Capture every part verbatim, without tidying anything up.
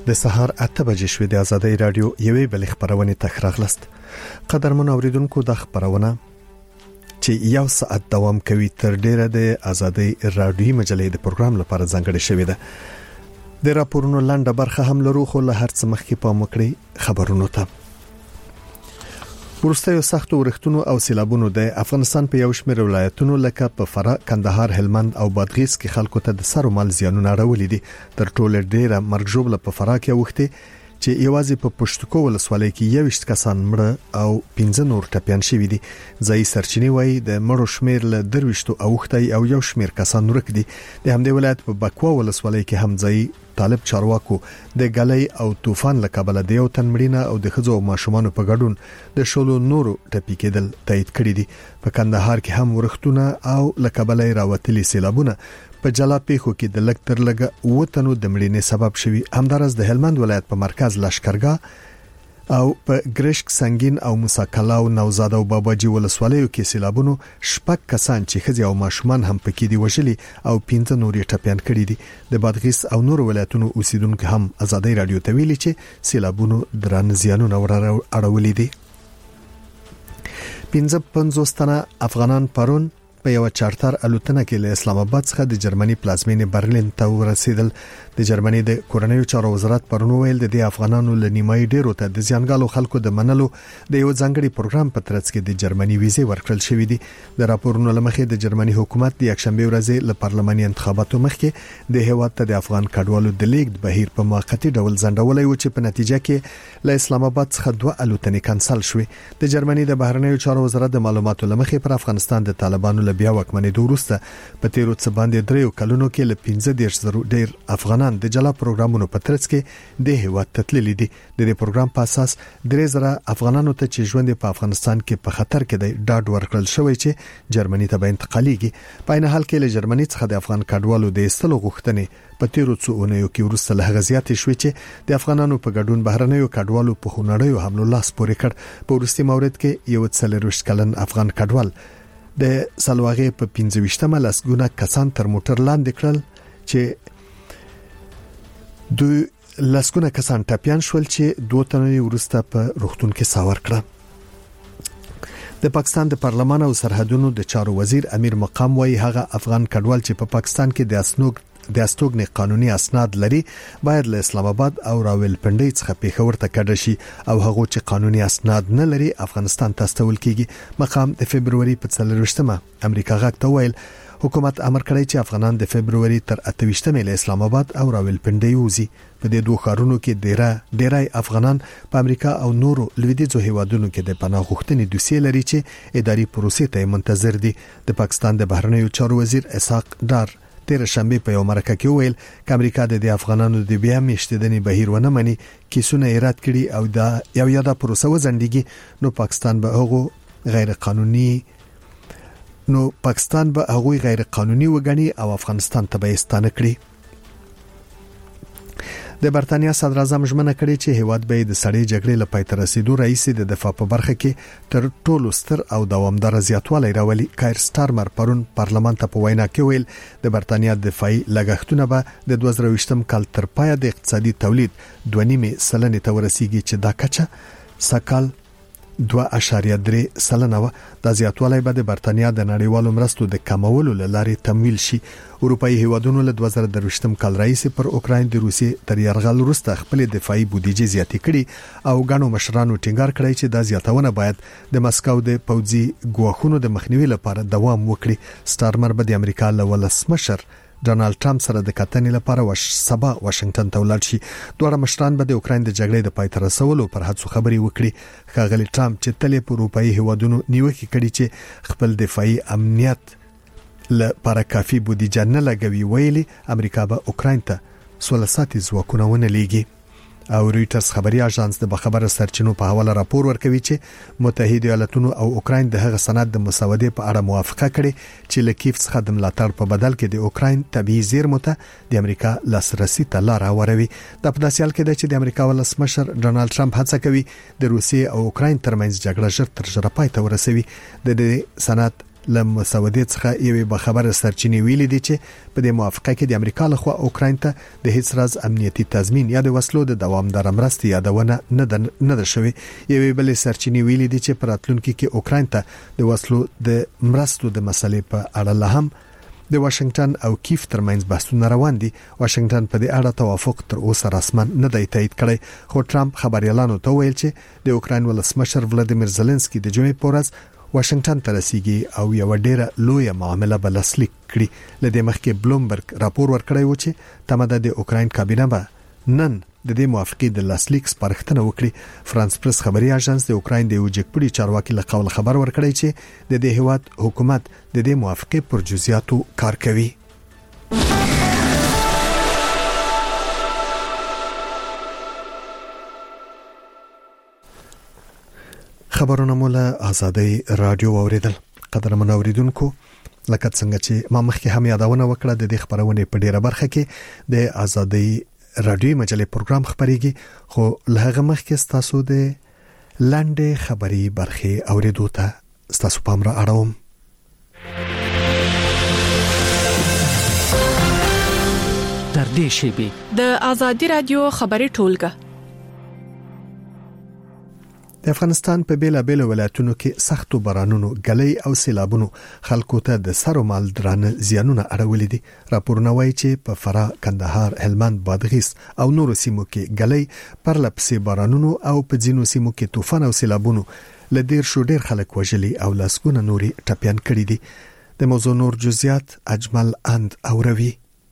د سهار اته بجې شوې د آزادۍ رادیو یوې بل خبرونه تخراغلست. قدرمن اوریدونکو د خبرونه چې یو ساعت دوام کوي تر ډیره د آزادۍ رادیو مجلې د پروګرام لپاره ځانګړې شوې ده. د راپورونو لاندې برخه هم لرو خو له هر څه مخکې پام وکړئ خبرونو ته. ورسته یو سخت ورښتونو او سیلابونو د افغانستان په یو شمېر ولایتونو لکه په فراه، کندهار، هلمند او بادغیس کې خلکو ته د سر او مال زیانونه راولي دي. تر ټولو ډیره مرګ ژوبله په فراه کې وخته چې یوازې په پښتکو ولسوالۍ کې یوشت کسان مړه او پنځه نور ټپيان شوي دي. ځای سرچینی وایي د مړو شمیر له درويشتو اوختي او یو شمیر کسان ورک دي. د همدې ولایت په بکوا ولسوالۍ کې هم ځای طالب چارواکو د غلۍ او طوفان له کبله د یو تن مړینه او د خځو او ماشومان په ګډون د شولو نورو ټپي کېدل تایید کړی دي. په کندهار کې هم ورښتونه او له کبله راوتلي سیلابونه په جلا پیښو کې د لک تر لګه وطنو د مړینې سبب شوي. همدارس د هلمند ولایت په مرکز لشکرګاه او په ګرشک، سنگین او موسی کلاو، نوزاد او باباجي ولسوالیو کې سیلابونو شپږ کسان چې خځې او ماشومان هم پکې دي وژلي او پنځه نورې ټپيان کړي دي. د بادغیس او نور ولایتونو اوسیدونکو هم آزادۍ رادیو ته ویلي چې سیلابونو درن زیانونه اړولي دي. پنځه پنځوس تنه افغانان پرون په یو چارتر الوتنه کې له اسلام آباد څخه د جرمني پلازمینې برلین ته ورسېدل. د جرمني د کورنیو چارو وزارت پرون ویل د دې افغانانو له نیمایي ډیرو ته د ځانګالو خلکو د منلو د یو ځانګړي پروګرام په ترڅ کې د جرمني ویزې ورکړل شوې دي. د راپورونو لمخې د جرمني حکومت د یکشنبه ورځې له پارلماني انتخاباتو مخکې د هیواد ته د افغان کډوالو د لیږد بهیر په موقتی ډول ځنډولای و چې په نتیجه کې له اسلام آباد څخه دوه الوتنې کانسل شوې. د جرمني د بهرنیو چارو وزارت د معلوماتو لمخې پر افغانستان د طالبانو له بیا واکمنۍ دوروسته په تیرو څه باندې دریو کلونو کې له پنځه دیرش زرو ډیر افغانان د جلا پروګرامونو په ترڅ کې د هیواد ته تللي دي. د دې پروګرام په اساس درې زره افغانانو ته چې ژوند په افغانستان کې په خطر کې دی ډاډ ورکړل شوی چې جرمني ته به انتقالېږي. په عین حال کې له جرمني څخه د افغان کډوالو د ایستلو غوښتنې په تیرو څو اونیو کې ورسته له هغه زیاتې شوې چې د افغانانو په ګډون بهرنیو کډوالو په خونړیو حملو لاس پورې کړ. په وروستي مورد کې یو څلرویشت کلن افغان کډوال د سلواغې په پنځه ویشتمه لسګونه کسان تر موټر لاندې کړل چې دوی لسګونه کسان ټپيان شول چې دوه تنه ورسته په روغتون کې ساور کړه. د پاکستان د پارلمان او سرحدونو د چارو وزیر امیر مقام وایي هغه افغان کډوال چې په پاکستان کې د اسنوګ د استوګنې قانوني اسناد لري باید له اسلام آباد او راولپنډي څخه پیښور ته کډه شي او هغه چې قانوني اسناد نه لري افغانستان ته استول کیږي. مقام د فبرवरी په څلرویشتمه امریکا غاک ته ویل حکومت امر کړی چې افغانان د فبرवरी تر اته ویشتمه له اسلام آباد او راولپنډي وځي. په دې دوه ښارونو کې ډیره ډیرای افغانان په امریکا او نورو لویدیځو هیوادونو کې د پناه غوښتنې دوسیې لري چې اداري پروسې ته منتظر دي. د پاکستان د بهرنیو چارو وزیر اسحاق ډار تیر شنبه په یو مرکه کې ویل چې امریکا د افغانانو د بیا میشتدنې بهیر ونه مني کیسونه ایراد کړي او دا یو یاده پروسه وزندګي نو پاکستان به هغه غیر قانوني نو پاکستان به هغه غیر قانوني وګڼي او افغانستان ته به ستانه کړي. د برتانیا صدر اعظم ژمنه کړې چې هیواد به د سړې جګړې لپاره تر رسیدو رئیس د دفاع په برخه کې تر ټولو ستر او دوامدار زیاتوالی راولي. کایر سټارمر پرون پارلمان ته په وینا کې ویل د برتانیا دفاعي لګښتونه به د دوه زره ویشتم کال تر پایه د اقتصادي تولید دوه نیمه سلنې ته ورسیږي چې دا کچه سکال دوه اعشاریه درې سلنه و. د زیاتوالی به د برتانیا د نړیوالو مرستو د کمولو لارې تمویل شي. اروپאי هیوادونو له دوه زره درویشتم کال رئیس پر اوکراین د روسي تر یرغل وروسته خپل دفاعي بودیجه زیاتې کړي او غنو مشرانو ټینګار کړی چې د زیاتونه باید د مسکو د پوځي ګواښونو د مخنیوي لپاره دوام وکړي. سټارمر به د امریکا له ولسمشر ډونالد ټرمپ سره د کتنې لپاره وش سبا واشنگټن ته ولاړ شي. دوه مشران به د اوکراین د جګړې د پای ته رسولو پر هڅو خبري وکړي. ښاغلي ټرمپ چې تل په اروپאי هیوادونو نیوکه کړي چې خپل دفاعي امنیت لپاره کافي بودیجه نه لګوي ویلي امریکا به اوکراین ته سولساتي ځواکونه ونه لیږي. او رويټرز خبري اژانس د بخبره سرچینو په حواله راپور ورکوي چې متحده ایالاتونو او اوکراین د هغه سند د مسودې په اړه موافقه کړې چې لکیف څخه د ملاتړ په بدل کې د اوکراین طبيعي زیرمو ته د امریکا لاسرسي ته لار هواروي. د پداسیال کې د چې د امریکا ولسمشر ډونالد ټرمپ هڅه کوي د روسیې او اوکراین ترمنځ جګړه ژر تر ژره پای ته ورسوي. د دې سند له مسودې څخه یوې بخبره سرچینې ویلي دي چې په دې موافقه کې د امریکا لخوا اوکراین ته د هیڅ راز امنیتي تضمین یا د وسلو د دوامدار مرستې یادونه نه ده نه ده شوې. یوې بلې سرچینې ویلي دي چې په راتلونکي کې اوکراین ته د وسلو د مرستو د مسلې په اړه له هم د واشنگټن او کیف ترمنځ بحثونه روان دي. واشنگټن په دې اړه توافق تر اوسه رسما نه دی تایید کړی، خو ټرمپ خبريالانو ته ویل چې د اوکراین ولسمشر ولادیمیر زيلنسکي د جمعې په ورځ واشنگټن ته رسیدي او یو ډیره لویه معامله بلسلیک کړي. لدې مخکې بلومبرګ راپور ورکړی و چې تماده د اوکراین کابینه به نن د دې موافقې د لاسلیک سپارښتنه وکړي. فرانس پریس خبري اژانس د اوکراین د یو جګپړي چارواکي له قول خبر ورکړی چې د دې هیواد حکومت د دې موافقې پر جزئیاتو کار کوي. خبرونه مولا آزادۍ رادیو اوریدل. قدرمن اوریدونکو، لکه څنګه چې ما مخکې هم یادونه وکړه د دې خبرونه په ډیره برخه کې د آزادۍ رادیو مجلې پروګرام خبريږي، خو لهغه مخکې تاسو د لاندې خبري برخه اوریدو ته تاسو پام را اړوم. تر دې شیبې د آزادۍ رادیو خبري ټولګه د افغانستان په بیلا بیل ولایتونو کې سختو بارانونو، غلې او سیلابونو خلکو ته د سر او مال درانه زیانونه اړولې دي. راپورونه وایي چې په فراه، کندهار، هلمند، بادغیس او نورو سیمو کې غلې، پرلپسې بارانونو او په ځینو سیمو کې طوفان او سیلابونو لدیر شو ډیر خلک وژلي او لاسګونه نوري ټپيان کړي دي. د موضوع نور جزئیات اجمل اند او روي.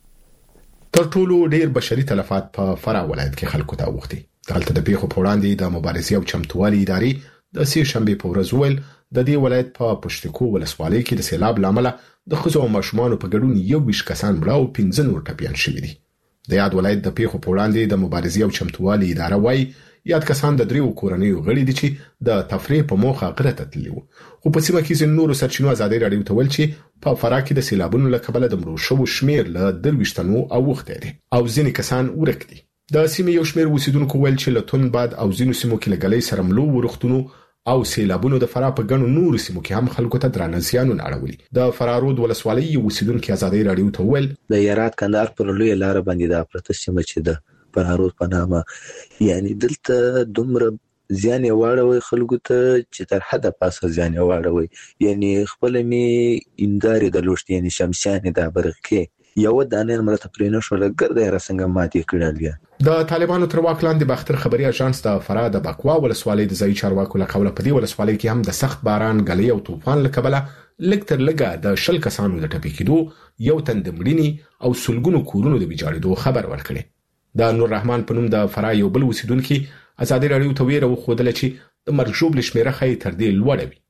تر ټولو ډیر بشري تلفات په فراه ولایت کې خلکو ته وختي. دلته د پیښو په وړاندې د مبارزې او چمتووالي ادارې د سې شنبه په ورځ ویل د دې ولایت په پښتکو ولسوالۍ کې د سیلاب لامل د ښځو او ماشومانو په ګډون یو ویش کسان مړه او پنځه نور ټپيان شوي دي. د یاد ولایت د پیښو په وړاندې د مبارزې او چمتووالي اداره وايي یاد کسان د دریو کورنیو غړي دي چې د تفریح په موخه غره ته تللي وو. خو په سیمه کې ځینې نورو سرچینو آزادۍ رادیو ته ویل چې په فراه کې د سیلابونو له کبله د مړو شوو شمیر له درويشتنو او وخته دي او ځینې کسان ورک دي. د سیمې یو شمیر اوسیدونکو ویل چې لتون باد او ځینو سیمو کې لګلې سره ملو ورختونو او سیلابونو د فراه په ګڼو نورو سیمو کې هم خلکو ته درانه زیانونه اړولي. د فرارود ولسوالۍ اوسیدونکو آزادۍ رادیو ته ویل د یارات کندهار پر لوی لار باندې د پرته سیمه چې د فرارود په نامه یعنی دلته دومره زیان واړوي خلکو ته چې تر حده پاسه زیان واړوي. یعنی خپل می انداري د لوشت یعنی شمسیان د برقه یو دانه مرته پرینه شو لګرده را څنګه ماتې کړل. د طالبانو تر واک لاندې باختر خبري اژانس د فراه د بکوا ولسوالۍ د ځای چارواکو له قوله په دې ولسوالۍ کې هم د سخت باران، غلې او طوفان له کبله لږ تر لږه د شل کسانو د ټپي کېدو، یو تن د مړینې او سلګونو کورونو د ویجاړېدو خبر ورکړي. د نور رحمان په نوم د فراه یو بل اوسیدونکو آزادۍ رادیو ته ویره وخودل چې د مرګ ژوبل شمیره خې تر دې لوړه وي.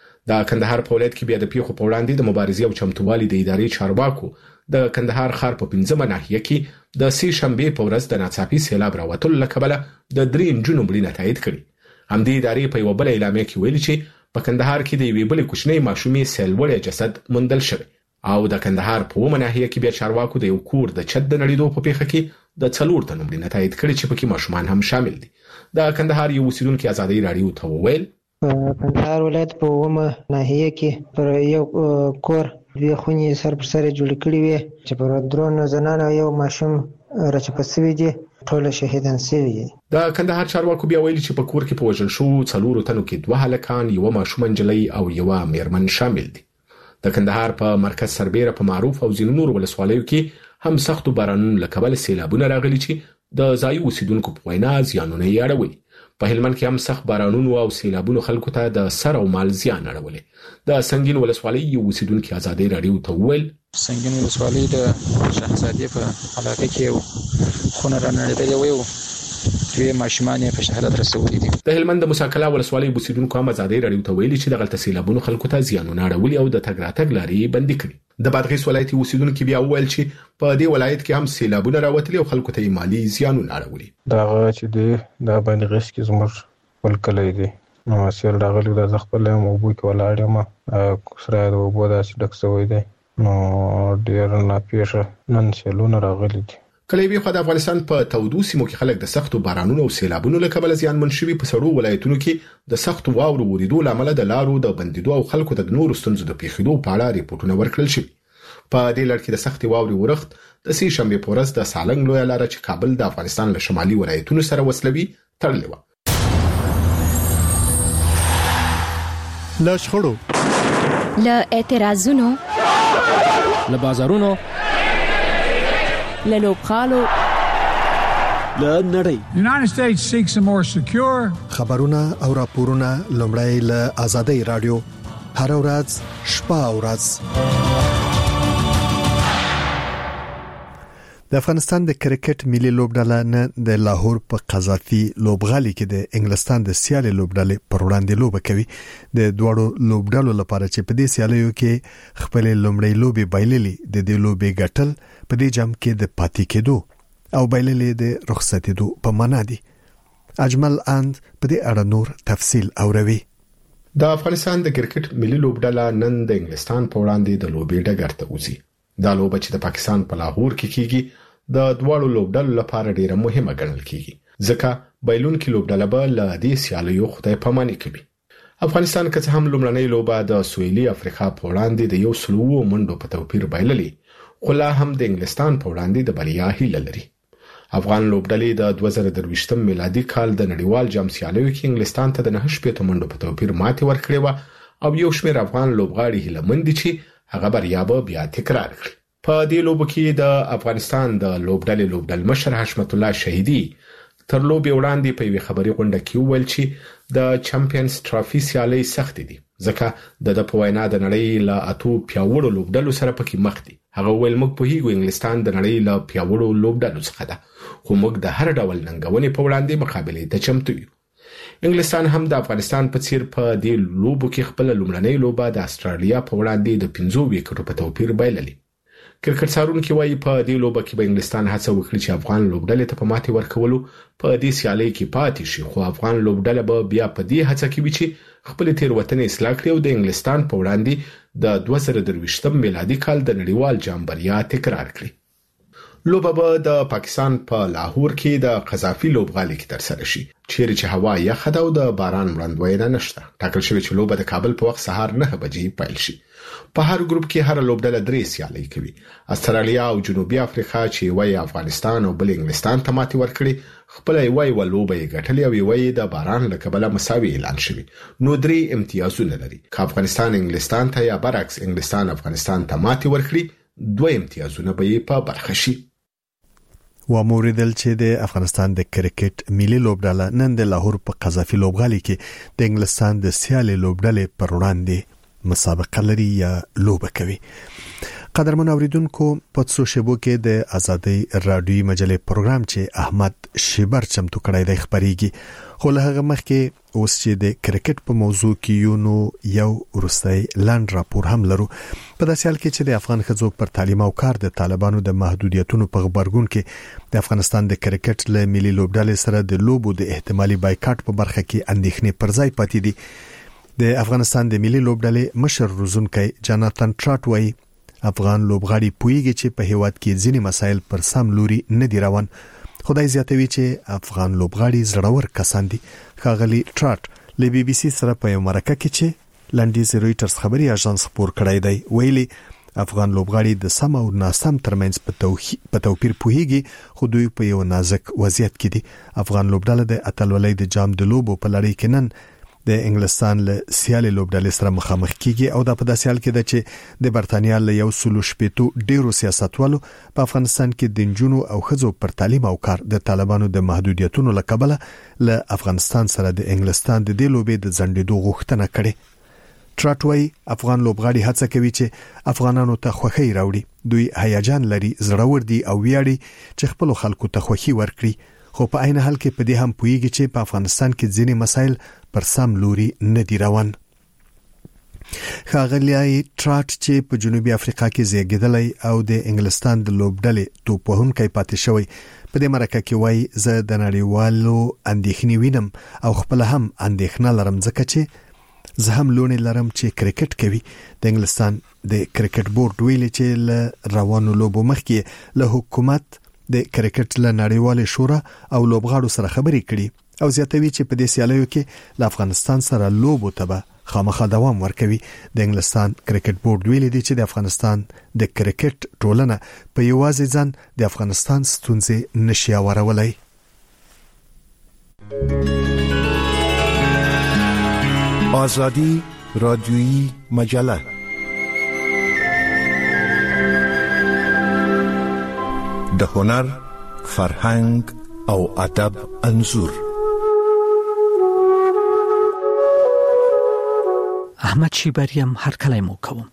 د کندهار په ولایت کې بیا د پیښو په وړاندې د مبارزې او چمتووالي د ادارې چارواکو د کندهار ښار په پنځمه ناحیه کې د سې شنبه په ورځ د ناڅاپي سیلاب راوتلو لکبله د درې انجونو مړینه تایید کړي. همدې ادارې په یو بل اعلامیه کې ویلي چې په کندهار کې د یوې بلې کوچنۍ ماشومې سیلوړی جسد موندل شوی او د کندهار په اومه ناحیه کې بیا چارواکو د یو کور د چت د نړیدو په پیښه کې د څلور تنو مړینه تایید کړي چې پکې ماشومان هم شامل دي. د کندهار یو اوسیدونکو آزادۍ رادیو ته وویل کندهار ولایت په اومه ناحیه کې پر یو کور دوی خونې سر پر سر جوړ کړی وي چې پر درون زنانه یو ماشوم راچپسوي دي، ټول شهیدان شوي دي. د کندهار چارواکو بیا ویلي چې په کور کې په وژل شو څلورو تنو کې دوه هلکان، یو ماشوم نجلۍ او یو میرمن شامل دي. د کندهار په مرکز سربېره په معروف او ځینو نور ولسوالیو کې هم سختو بارانونو له کبله سیلابونه راغلي چې د ځایي اوسیدونکو په وینا زیانونه یې اړولي. په هلمند کې هم سخت بارانونو او سیلابونو خلکو ته د سر او مال زیان اړولي. د سنگین ولسوالۍ یو اوسیدونکو آزادۍ رادیو ته ویل سنگین ولسوالۍ د شهزادې په علاقه کې یو خونه رانړېدلې وي او دوی ماشومان په شهادت رسولي دي. د هلمند د موسی ولسوالۍ اوسیدونکو هم آزادۍ رادیو ته ویلي چې دغه سیلابونو خلکو ته زیانونه اړولي او د تګ راتګ لارې بندي کړي. د بادغیس ولایت اوسیدونکو بیا ویل چې په دې ولایت کې هم سیلابونه راوتلي او خلکو ته مالی زیانونه اړولي. دا چې دی د بادغیس کې زموږ ولکلې دي نو سیل راغلی د خپل مو بو کې ولاړ ما سره د وبو داسې ډک شوی دی نو ډیر نه پیښه نن سیلونه راغلي دي. کله وی خو د افغانستان په تودو سیمو کې خلک د سختو بارانونو او سیلابونو له کبله زیانمن شوي، په سړو ولایتونو کې د سختو واورو ورېدو لامل د لارو د بندیدو او خلکو د نورو ستونزو د پیښېدو په اړه ریپورتونه ورکړل شوي. په دې لړ کې د سختي واوري ورښت د سې شنبه په ورځ د سالنګ لوی لار چې کابل د افغانستان له شمالي ولایتونو سره وصلوي تړلې و. له شخړو، له اعتراضونو، له بازارونو، له لوبغالو، له نړۍ. United States seeks a more secure خبرونه او راپورونه لومړی له آزادۍ رادیو هر ورځ شپه او ورځ. د افغانستان د کرکټ ملي لوبډله نن د لاهور په قذافي لوبغالي کې د انګلستان د سیالي لوبډلې پر وړاندې لوبه کوي. د دوړو لوبډلو لپاره چې په دې سیالیو کې خپل لومړی لوبي بایللي د دې لوبي ګټل په دې جام کې د پاتې کېدو او بایللي د رخصتېدو په معنا دي. اجمل اند په دې اړه نور تفصیل اوروي. د افغانستان د کرکټ ملي لوبډله نن د انګلستان په وړاندې د لوبي ډګر ته وځي. دا لوبه چې د پاکستان په لاهور کې کیږي د دوړو لوبډلو لپاره ډیره مهمه ګڼل کیږي، ځکه بایلون کې لوبډله به له دې سیالیو خدای پاماني کوي. افغانستان که څه هم لومړنۍ لوبه د سویلي افریقا په وړاندې د یو سلو منډو په توپیر بایللې، خو لا هم د انګلستان په وړاندې د بریا هیله لري. افغان لوبډلې د دوه زره درویشتم میلادي کال د نړیوال جام سیالیو کې انګلستان ته د نه شپږ منډو په توپیر ماتې ورکړې و او یو شمېر افغان لوبغاړي هیله مند دي چې هغه بریا به بیا تکرار کړي. په دې لوبو کې د افغانستان د لوبډلې لوبډل مشر حشمت الله شهیدی تر لوبې وړاندې په یوه خبري غونډه کې وویل چې د چمپیونز ټرافي سیالي سخت دي، ځکه د د په وینا د نړۍ له اتو پیاوړو لوبډلو سره پکې مخ دي. هغه ویل موږ په هیګو انګلستان د نړۍ له پیاوړو لوبډلو څخه ده، خو موږ د هر ډول ننګونې په وړاندې مقابله ته چمتو یو. انګلستان هم د افغانستان په څیر په دې لوبو کې خپل لومړنۍ لوبه د استرالیا په وړاندې د پنځو وکټو په توپیر بایللې. کرکټ څارونکو وايي په دې لوبه کې به انګلستان هڅه وکړي چې افغان لوبډلې ته په ماتې ورکولو په دې سیالي کې پاتې شي، خو افغان لوبډله به بیا په دې هڅه کې وي چې خپل تیروتنې اصلاح کړي او د انګلستان په وړاندې د دوه زره درویشتم میلادي کال د نړیوال جام بریا تکرار کړي. لوبه به د پاکستان په لاهور کې د قذافي لوبغالي کې ترسره شي، چیرې چې هوا یخه ده او د باران وړاندوینه نشته. ټاکل شوی چې لوبه د کابل په وخت سهار نه بجې پیل شي. په هر ګروپ کې هر لوبډله درې سیالي کوي. استرالیا او جنوبي افریقا چې وای افغانستان او بل انګلستان ته ماتې ورکړي، خپل وای ولوبه یې ګټلې او وای د باران له کبله مساوي اعلان شوی. نو درې امتیازونه لري. که افغانستان انګلستان ته یا برعکس انګلستان افغانستان ته ماتې ورکړي، دوه امتیازونه به یې په برخه شي. و موریدل چې د افغانستان د کرکټ ملي لوبډله نن د لاهور په قذافي لوبغالي کې د انګلستان د سیالي لوبډلې پر وړاندې مسابقه لري یا لوبه کوي. قدرمن اوریدونکو، په څو شیبو کې د آزادۍ رادیوي مجلې پروګرام چې احمد شیبر چمتو کړی دی خبريږي، خو له هغه مخکې اوس چې د کرکټ په موضوع کې یو نو یو ورستۍ لاند راپور هم لرو. په داسې حال کې چې د افغان ښځو پر تعلیم او کار د طالبانو د محدودیتونو په غبرګون کې د افغانستان د کرکټ له ملي لوبډلې سره د لوبو د احتمالي بایکاټ په برخه کې اندېښنې پر ځای پاتې دي. د افغانستان د ملي لوبډلې مشر روزونکی جاناتان ټراټ وایي افغان لوبغاړي پوهیږي چې په هیواد کې ځینې مسایل پر سم لوري نه دی روان. خدای زیاتوي چې افغان لوبغاړي زړور کسان دي. ښاغلي ټراټ له بي بي سي سره په یو مرکه کې چې لنډیز رويټرز خبري اژانس خبر کړی دی ویلي افغان لوبغاړي د سم او ناسم ترمنځ په توپیر پوهیږي، خو دوی په یو نازک وضعیت کې دي. افغان لوبډله د اتلولۍ د جام د لوبو په لړۍ کې نن د انګلستان له سیالي لوبډلې سره مخامخ کیږي او دا په داسې حال کې ده چې د برتانیا له یو سلو شپېتو ډیرو سیاستوالو په افغانستان کې د نجونو او ښځو پر تعلیم او کار د طالبانو د محدودیتونو له کبله له افغانستان سره د انګلستان د دې لوبې د ځنډېدو غوښتنه کړې. ټراټوي افغان لوبغاړي هڅه کوي چې افغانانو ته خوښي راوړي. دوی هیجان لري، زړور دي او ویاړي چې خپل خلکو ته خوښي ورکړي، خو په عین حال کې په دې هم پوهیږي چې په افغانستان کې ځینې مسایل پر سم لوري نه دی روان. ښاغلی ټراټ چې په جنوبي افریقا کې زیږیدلی او د انګلستان د لوبډلې توپوهونکی پاتې شوی، په دې مرکه کې وایي زه د نړیوالو اندېښنې وینم او خپل هم اندېښنه لرم، ځکه چې زه هم لونې لرم چې کرکټ کوي. د انګلستان د کرکټ بورډ ویلي چې له روانو لوبو مخکې له حکومت د کرکټ له نړیوال شورا او لوبغاړو سره خبرې کړي او زیاتوي چې په دې سیالیو کې له افغانستان سره لوبو ته خامخا دوام ورکوي. د انګلستان کرکټ بورډ ویلي دی چې د افغانستان د کرکټ ټولنه په یوازې ځان د افغانستان ستونزې نشي اورولای. آزادی رادیویی مجله د هنر، فرهنګ او ادب انځور. احمد شیبریم هر کله مو کوم.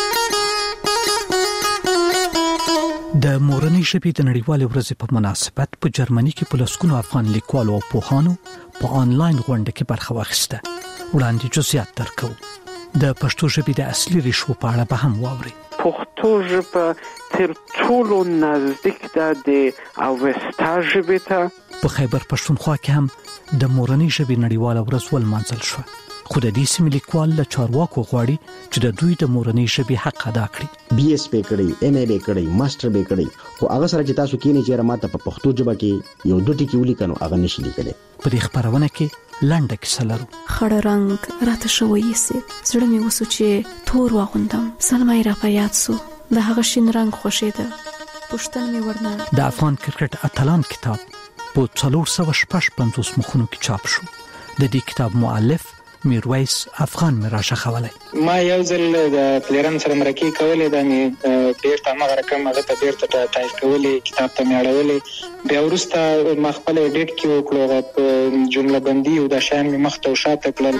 د مورنۍ ژبې د نړیوالې ورځې په مناسبت په جرمني کې په لسګونو افغان لیکوالو او پوهانو په آنلاین غونډه کې برخه واخیسته. وړاندې جزئیات درکو. د پښتو ژبې د اصلي ریښو په اړه به هم واوري. پښتو ژبه تر ټولو نزدیک ده د اوستا ژبې ته. په خیبر پښتونخوا کې هم د مورنۍ ژبې نړیواله ورځ ولمانځل شوه. خو د دې سیمې لیکوال له چارواکو غواړي چې د دوی د مورنۍ ژبې حق ادا کړي. بي اس پی کړی، ایم ای بي کړی، ماستر به کړی، خو هغه سره چې تاسو کینې چې راته په پښتو ژبه کې یو دوه ټکي ولیکنو هغه نشي لیکلی. په دې خبرونه کې لنډه کیسه لرو. خړ رنگ راته شوی سي زړه مې وسو چې تور واغوندم. سلمای را په یاد سو د هغه شین رنگ خوشیده. پښتون مې ورنه. د افغان کرکټ اتلان کتاب په څلور سوه شپږ پنځوس مخونو کې چاپ شو. د دې کتاب مؤلف میرویس افغان می راشه خوله. ما یو ځل د پلیران سره مرکه کولې د مې بیرته ما رقم هغه ته بیرته ټایپ کولې، کتاب ته مې اړولې. بیا وروسته ما خپل ایډیټ کې وکړو په جمله بندي او د شان می مخ ته شاته کړل.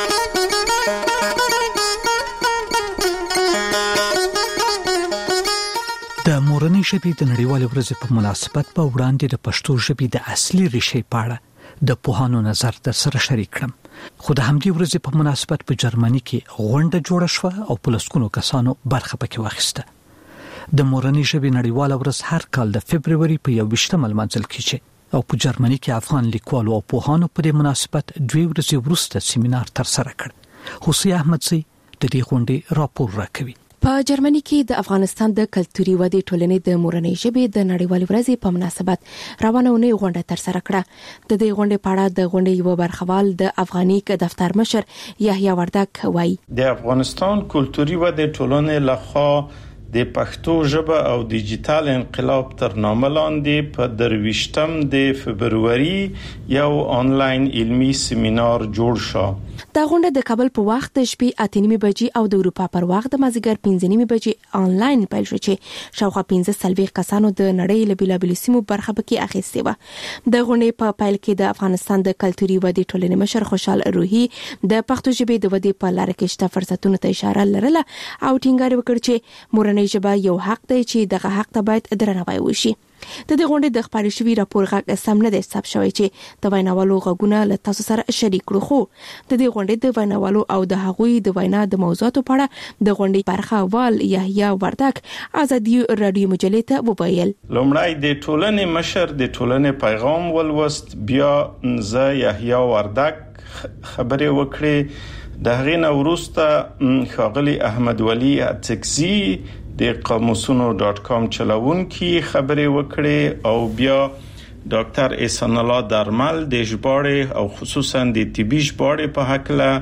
د مورنۍ ژبې د نړیوالې ورځې په مناسبت په وړاندې د پښتو ژبې د اصلي ریښې په اړه د پوهانو نظر در سره شریک کړم. خو د همدې ورځې په مناسبت په جرمني کې غونډه جوړه شوه او په لسګونو کسانو برخه پکې واخیسته. د مورنۍ ژبې نړیواله ورځ هر کال د فبروري په یوویشتمه لمانځل کیږي او په جرمني کې افغان لیکوالو او پوهانو په دې مناسبت دوی ورځې وروسته سیمینار ترسره کړ. حسین احمدزی د دې غونډې راپور راکوي. په جرمني کې د افغانستان د کلتوري ودې ټولنې د مورنۍ ژبې د نړیوالې ورځې په مناسبت روانه ونې غونډه ترسره کړه. د دې غونډې په اړه د غونډې یو برخوال د افغاني دفتر مشر یحیی وردک وایي. د افغانستان کلتوري ودې ټولنې لخوا د پښتو ژبه او ډیجیټل انقلاب تر نامه لاندې په درویشتم د فبروري یو آنلاین علمي سیمینار جوړ شو. دا غونډه د کابل په وخت د شپې اته نیمه بجې او د اروپا پر وخت د مازیګر پنځه نیمه بجې آنلاین پیل شو چې شاوخوا پنځه سلويخ کسانو د نړۍ له بیلابیلو سیمو برخه پکې اخیستې و. د غونډې په پیل کې د افغانستان د کلتوري ودې ټولنې مشر خوشحال روحي د پښتو ژبې د ودې په لار کې شته فرصتونو ته اشاره لرله او ټینګار وکړ چې مورنۍ ژبه یو حق دی چې دغه حق ته باید درناوی وشي. د دې غونډې د خبري شوی راپور غږ سم نه دی ثبت شوی چې د ویناوالو غږونه له تاسو سره شریک کړو. خو د دې غونډې د ویناوالو او د هغوی د وینا د موضوعاتو په اړه د غونډې برخه وال یحیی وردک آزادی رادیو مجلې ته وویل. لومړی د ټولنې مشر د ټولنې پیغام ولوست، بیا زه یحیی وردک خبرې وکړې. د هغې نه وروسته ښاغلي احمد ولی اڅکزي د قاموسونو ډاټ کام چلوونکي خبرې وکړې او بیا ډاکټر احسان الله درمل د ژباړې او خصوصا د طبي ژباړې په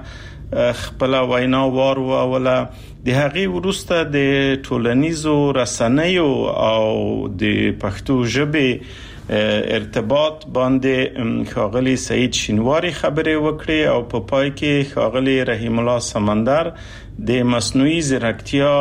حق خپل وینا واروله. د هغې وروسته د ټولنیزو رسنیو او د پښتو ژبې ارتباط باندې ښاغلي سعید شینواری خبرې وکړې او په پای کې ښاغلي رحیم الله سمندر د مصنوعي ځیرکتیا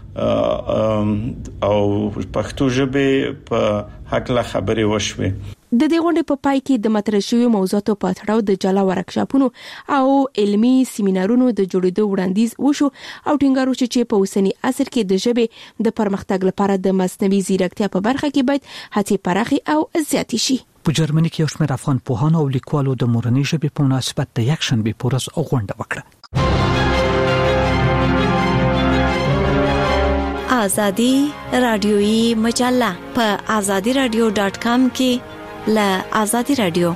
او پښتو ژبې په حق له خبرې وشوي. د دې غونډې په پای کې د مطرح شویو موضوعاتو په تړاو د جلا ورکشاپونو او علمي سیمینارونو د جوړېدو وړاندیز وشو او ټینګار وشو چې په اوسنی عصر کې د ژبې د پرمختګ لپاره د مصنوعي ځیرکتیا په برخه کې باید هڅې پراخي او زیاتې شي. په جرمني کې یو شمېر افغان پوهانو او لیکوالو د مورنۍ ژبې په مناسبت د یکشنبې په ورځ غونډه وکړه. آزادی رادیویی مجله په آزادی رادیو ډاټ کام کې ل آزادی رادیو.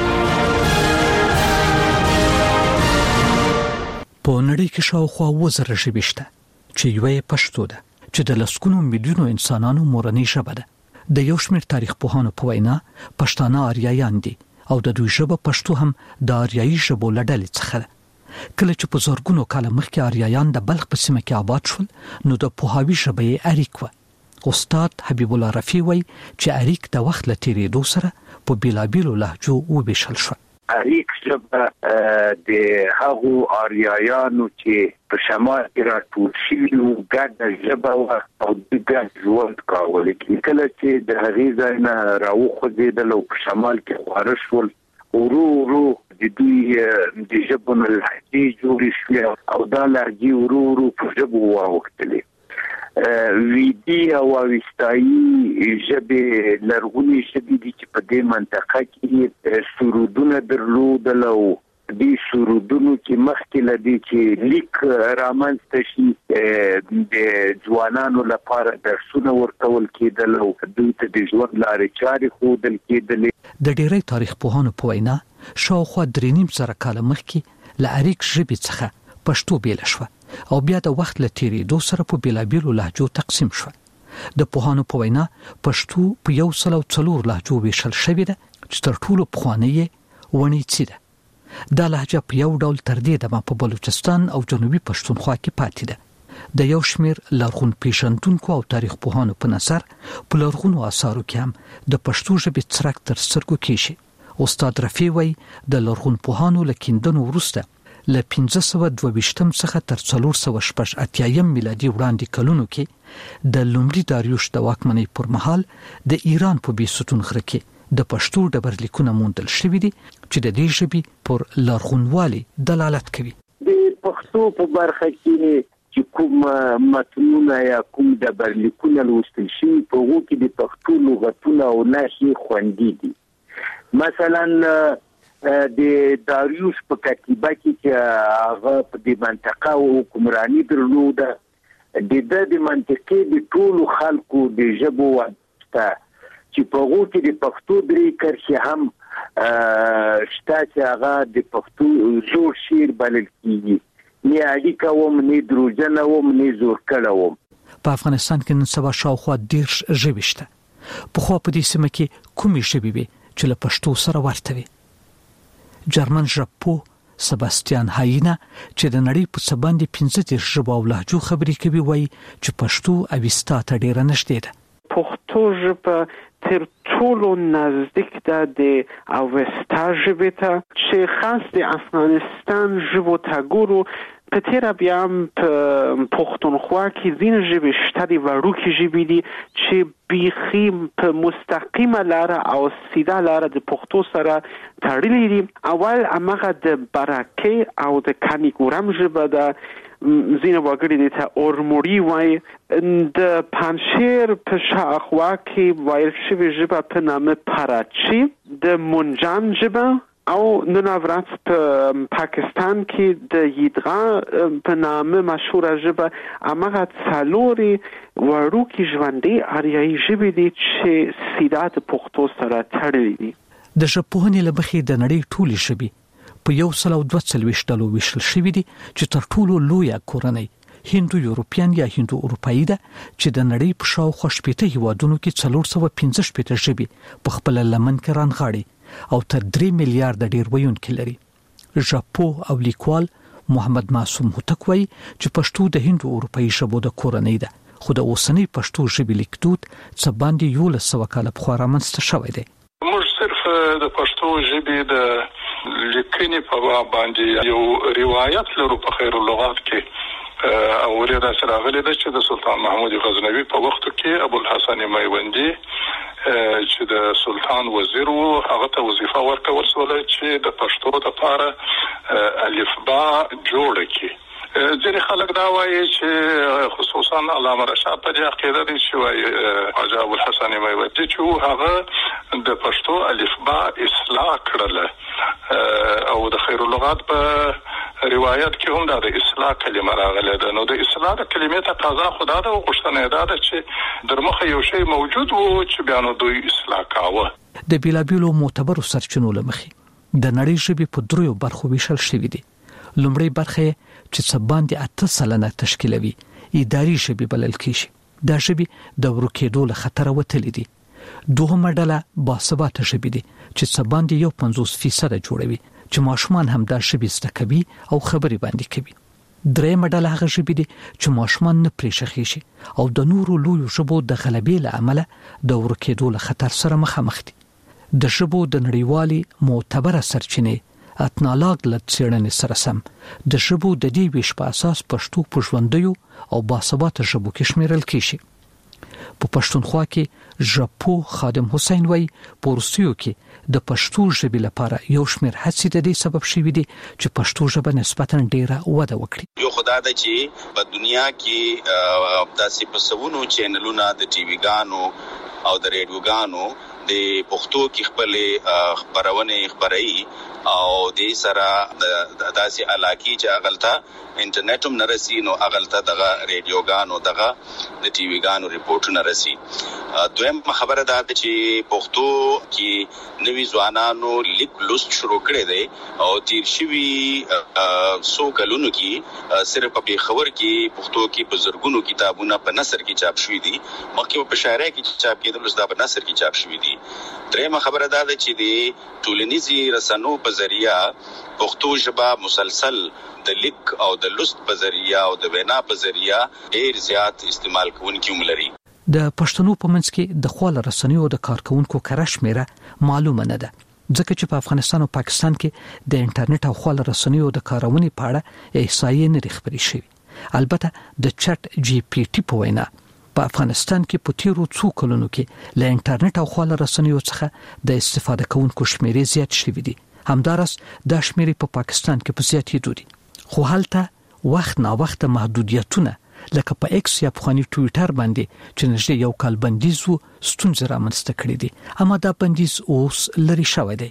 په نړۍ کې شاوخوا وزره ژبې شته چې یوه یې پښتو ده چې د لسګونو میلیونو انسانانو مورنۍ ژبه ده. د یو شمېر تاریخ پوهانو په وینا پښتانه آریایان دي او د دوی ژبه پښتو هم د آریایي ژبو له ډلې څخه ده. کله چې په زرګونو کاله مخکې آریایان د بلخ په سیمه کې آباد شول نو د پوهاوي ژبه یې اریک وه. استاد حبیب الله رفیع وایي چې اریک د وخت له تېرېدو سره په بېلابېلو لهجو وویشل شوه. اریک ژبه د هغو آریایانو چې په شمال کې راټول شوي وو ګډه ژبه وه او دوی ګډ ژوند کاوه. لیکن کله چې د هغې ځای نه راوخوځېدل او په شمال کې خپاره شول ورو ورو د دوی د ژبو نه لهجې جوړې شوې او دا لهجې ورو ورو په ژبو واوښتلې. ویدي او اوستایي ژبې لرغونې ژبې دي چې په دې منطقه کې سرودونه درلودل او دې سرودونو کې مخکې له دې چې لیک رامنځته شي د ځوانانو لپاره درسونه ورکول کېدل او دوی ته د ژوند لارې چارې ښودل کېدلې. د ډېری تاریخ پوهانو په وینا شاوخوا درې نیم زره کاله مخکې له اریک ژبې څخه پښتو بیله شوه او بیا د وخت له تېرېدو سره په بېلابېلو لهجو تقسیم شوه. د پوهانو په وینا پښتو په یو سل او څلور لهجو ویشل شوې ده چې تر ټولو پخوانۍ یې ونیڅي ده. دا لهجه په یو ډول تر دې دمه په بلوچستان او جنوبي پښتونخوا کې پاتې ده. د یو شمېر لرغون پیژندونکو او تاریخ پوهانو په نظر په لرغونو آثارو کې هم د پښتو ژبې څرک تر سترګو کېږي. استاد رفیع وایي د لرغون پوهانو له کیندنو وروسته له پنځه سوه دوه ویشتم څخه تر څلور سوه شپږ اتیایم میلادي وړاندې کلونو کې د لومړي داریوش د واکمنۍ پر مهال د ایران په بیستون غره کې د پښتو ډبرلیکونه موندل شوي دي چې د دې ژبې پر لرغونوالي دلالت کوي. د پښتو په برخه کې چې کوم متنونه یا کوم ډبرلیکونه لوستل شوي په هغو کې د پښتو لغتونه او نښې خوندي دي. مثلا د داریوش په کتیبه کې چې هغه په دې منطقه حکمراني درلوده د ده د منطقې د ټولو خلکو د ژبو واسطه چې په هغو کې د پښتو درې کرښې هم شته چې هغه د پښتو زوړ شعر بلل کېږي. نه اړیکه وم نه دروژنه وم نه زورکړه وم. په افغانستان کې نن سبا شاوخوا دېرش ژبې شته. پخوا په دې سیمه کې کومې ژبې وې چې له پښتو سره ورته وي؟ جرمن ژبپوه سباستیان هاینا چې د نړۍ په څه باندې پنځه دېرش ژبو او لهجو خبرې کوي وایي چې پښتو اوستا ته ډېره نږدې ده. پښتو ژبه تر ټولو نزدیک ده د اوستا ژبې ته چې خاص د افغانستان ژبو ته ګورو. په تیره بیا هم په پښتونخوا کې ځینې ژبې شته دي وړوکې ژبې دي چې بیخي په مستقیمه لاره او سیده لاره د پښتو سره تړلې دي. اول هماغه د برکې او د کانیګورم ژبه ده. ځینې وګړي دې ته اورموړي وایي. د پنجشیر په شاوخوا کې ویل شوې ژبه په نامه پراچي. د منجان ژبه او نن ورځ په پاکستان کې د یدغا په نامه مشهوره ژبه هماغه څلورې وړوکې ژوندۍ آریایي ژبې دي چې سیده د پښتو سره تړلې دي. د ژبپوهنې له مخې د نړۍ ټولې ژبې په یو سل او دوه څلوېښت ډلو ویشل شوي دي چې تر ټولو لویه کورنۍ هندو یورپین یا هندو اروپایي ده چې د نړۍ په شاوخوا شپېته هیوادونو کې څلور سوه پنځه شپېته ژبې په خپله لمن کې رانغاړي او تر درې میلیارده ډېر ویونکي لري. ژبپوه او لیکوال محمد معصوم هوتک وایي چې پښتو د هندو اروپایي ژبو د کورنۍ ده خو د اوسنۍ پښتو ژبې لیکدود څه باندې یولس سوه کاله پخوا رامنځته شوی دی. موږ صرف د پښتو ژبې د لیکنې په باب باندې یو روایت لرو په خیر اللغات کې او ورته سره غلي ده چې د سلطان محمود غزنوي په وخت کې ابو الحسن میوندی چې د سلطان وزیر وو هغه ته وظیفه ورکول شوه چې د پښتو لپاره الفبا جوړ کړي. ځینې خلک دا وایي چې خصوصا علامه رشاد په دې عقیده دي چې وایي حاجي ابو الحسن میوندی چې هغه د پښتو الفبا اصلاح کړله او د خیر اللغات په روایت کې هم دا د اصلاح کلمه راغله ده. نو د اصلاح د کلمې تقاضا خدا ده او غوښتنه ده چې در مخه یو شی موجود وو چې بیا نو دوی اصلاح کاوه. د بیلابیلو معتبرو سرچینو له مخې د نړۍ ژبې په دریو برخو ویشل شوي دي. لومړی برخه چې څه باندې اته سلنه تشکیلوي اداري ژبې بلل کېږي. دا ژبې د ورکېدو له خطره وتلې دي. دوهمه ډله باثباته ژبې دي چې څه باندې یو پنځوس فیصد جوړوي چې ماشومان هم دا ژبې زده کوي او خبرې باندې کوي. درېمه ډله هغه ژبې دي چې ماشومان نه پرېښخي شي او د نورو لویو ژبو د غلبې له امله د ورکېدو له خطر سره مخامخ دي. د ژبو د نړیوالې معتبره سرچینې اتنالاګ له څېړنې سره سم د ژبو د دې ویش په اساس پښتو په ژوندیو او باثباته ژبو کې شمیرل کیږي. په پښتونخوا کې ژبپو خادم حسین وای په روسیو کې د پښتو ژبې لپاره یو شمېر هڅې د دې سبب شوي دي چې پښتو ژبه نسبتاً ډیره وده وکړي. یو خدای د چې په دنیا کې داسې په سونو چینلونه د ټي وي ګانو او د ریډیوګانو د پښتو کې خپل خبرونه خبري او د سره د داسې علاقې چې اغلطه انټرنیټ هم نرسي نو اغلطه دغه ریډیوګانو دغه د ټي وي ګانو ریپورټونه رسي. دویم خبره ده چې پښتو کې نوی ځوانانو لیک لوست شروع کړي دي او تیر شوی سو کلونو کې صرف په خبر کې پښتو کې بزرګونو کتابونه په نثر کې چاپ شوي دي مخکې په شاعرۍ کې چاپ کېدل اوس دا په نثر کې چاپ شوي دي. درېمه خبره ده چې د ټولنیزي رسنو په ذریعہ پښتو ژبه مسلسل د لیک او د لوست په ذریعہ او د وینا په ذریعہ ډیر زیات استعمال کوونکي ملري. د پښتنو په منځ کې د خواله رسنیو د کارکونکو کره شمیره معلومه نه ده ځکه چې په افغانستان او پاکستان کې د انټرنیټ او خواله رسنیو د کارونې په اړه احصایې نه خبرې شوي. البته د چټ جی پی ټي په وینا په افغانستان کې په تیرو څو کلونو کې له انټرنیټ او خواله رسنیو څخه د استفاده کوونکو شمیرې زیات شوي دي. همدارس د شمیرې په پاکستان کې په زیاتېدو دي. خو هلته وخت نا وخت محدودیتونه لکه په ایکس یا پخوانی ټویټر باندې چې نږدې یو کال بندیز وو ستونزې رامنځته کړې دي اما دا بندیز اوس لرې شوی دی.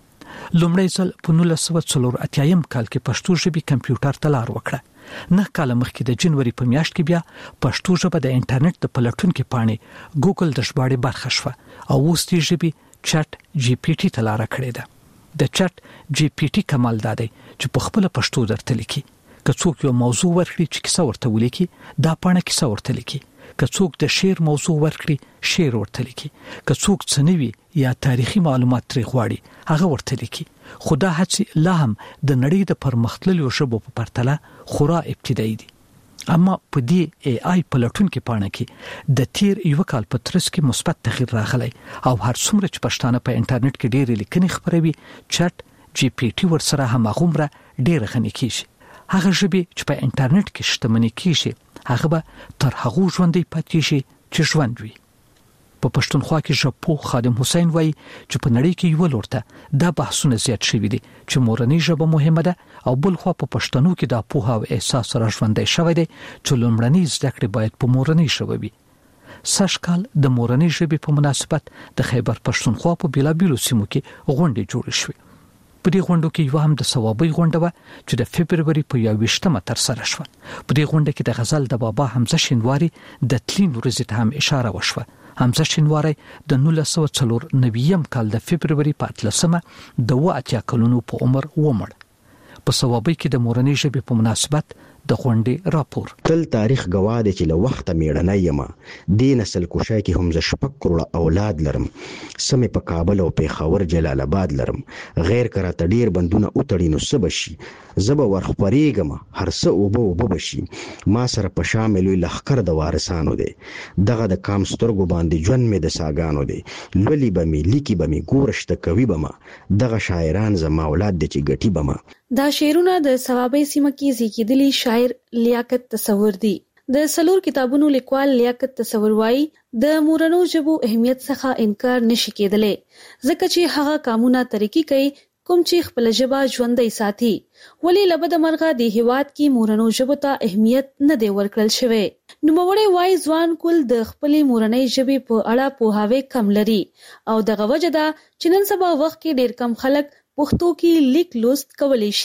لومړی ځل په نولس سوه څلور اتیایم کال کې پښتو ژبې کمپیوټر ته لار وکړه. نه کال مخکې د جنوري په میاشت کې بیا پښتو ژبه د انټرنیټ د پلټونکو پاڼې ګوګل د ژباړې برخه شوه او اوس دې ژبې چټ جی پی ټي ته لار کړې ده. د چټ جی پی ټي کمال دا دی چې په خپل پښتو درته لیکي. که څوک یو موضوع ورکړي چې کیسه ورته ولیکي دا پاڼه کیسه ورته لیکي. که څوک د شعر موضوع ورکړي شعر ورته لیکي. که څوک څه نوي یا تاریخي معلومات ترې غواړي هغه ورته لیکي. خو دا هڅې لا هم د نړۍ د پرمختللو ژبو په پرتله خورا ابتدایي دي. اما په دې ای آی پلټونکو پاڼه کې د تیر یو کال په ترڅ کې مثبت تغییر راغلی او هر څومره چې پښتانه په انټرنیټ کې ډېر لیکنې خبروي چټ جی پی ټي ورسره هم هغومره ډېر غني کیږي. هغه ژبې چې په انټرنیټ کې شتمني کیږي هغه به تر هغو ژوندۍ پاتې شي چې ژوند وي. په پښتونخوا کې ژبپو خادم حسین وای چې په نړۍ کې یو لورته دا بحثونه زیات شوي دي چې مورنۍ ژبه مهمه ده او بل خو په پښتنو کې دا پوهه او احساس را ژوندۍ شوی دی چې لومړنۍ زده کړې باید په مورنۍ ژبه وي. سږ کال د مورنۍ ژبې په مناسبت د خیبر پښتونخوا په بیلابیلو سیمو کې غونډې جوړې شوې. په دې غونډو کې یو هم د ثوابي غونډه وه چې د فبروري په یوویشتمه ترسره شوه. په دې غونډه کې د غزل د بابا حمزه شینواري د تلین ورځې ته هم اشاره وشوه. حمزه شینواری د نولس سوه څلور نوېم کال د فبروري په اتلسمه د اوه اتیا کلونو په عمر ومړ. په ثوابي کې د مورنۍ ژبې په مناسبت د غونډې راپور. تل تاریخ گواه دی چې له وخته میړنی یم. دې نسل کوشای کې هم زه شپږ کروړه اولاد لرم. سمې په کابل او پیښور جلال آباد لرم. غیر کراته ډیر بندونه اوتړي نو څه بشي. زه به ورخپرېږم هر څه اوبه اوبه بشي. ما سره په شا مې لوی لښکر د وارثانو دی. دغه د کام سترګو باندې ژوند مې د ساګانو دی. لولي به مې لیکي به مې ګورشته کوي به ما. دغه شاعران زما اولاد دی چې ګټي به ما. دا شعرونه د ثوابي سیمه کې زیږیدلي شاعر لیاقت تصور دی. د سلور کتابونو لیکوال لیاقت تصور وایي د مورنو ژبو اهمیت څخه انکار نشي کېدلی ځکه چې هغه قانونا طریقې کوي کوم چې خپل ژبه ژوندۍ ساتي. ولې لبد مرغه د هیواد کې مورنو ژبو ته اهمیت نه دی ورکړل شوی. نوموړی وایي ځوان کول د خپلې مورنۍ ژبې په اړه پوهاوی کم لري او دغه وجه ده چې نن سبا وخت کې ډېر کم خلک پښتو کې لیک لوست کولی شي.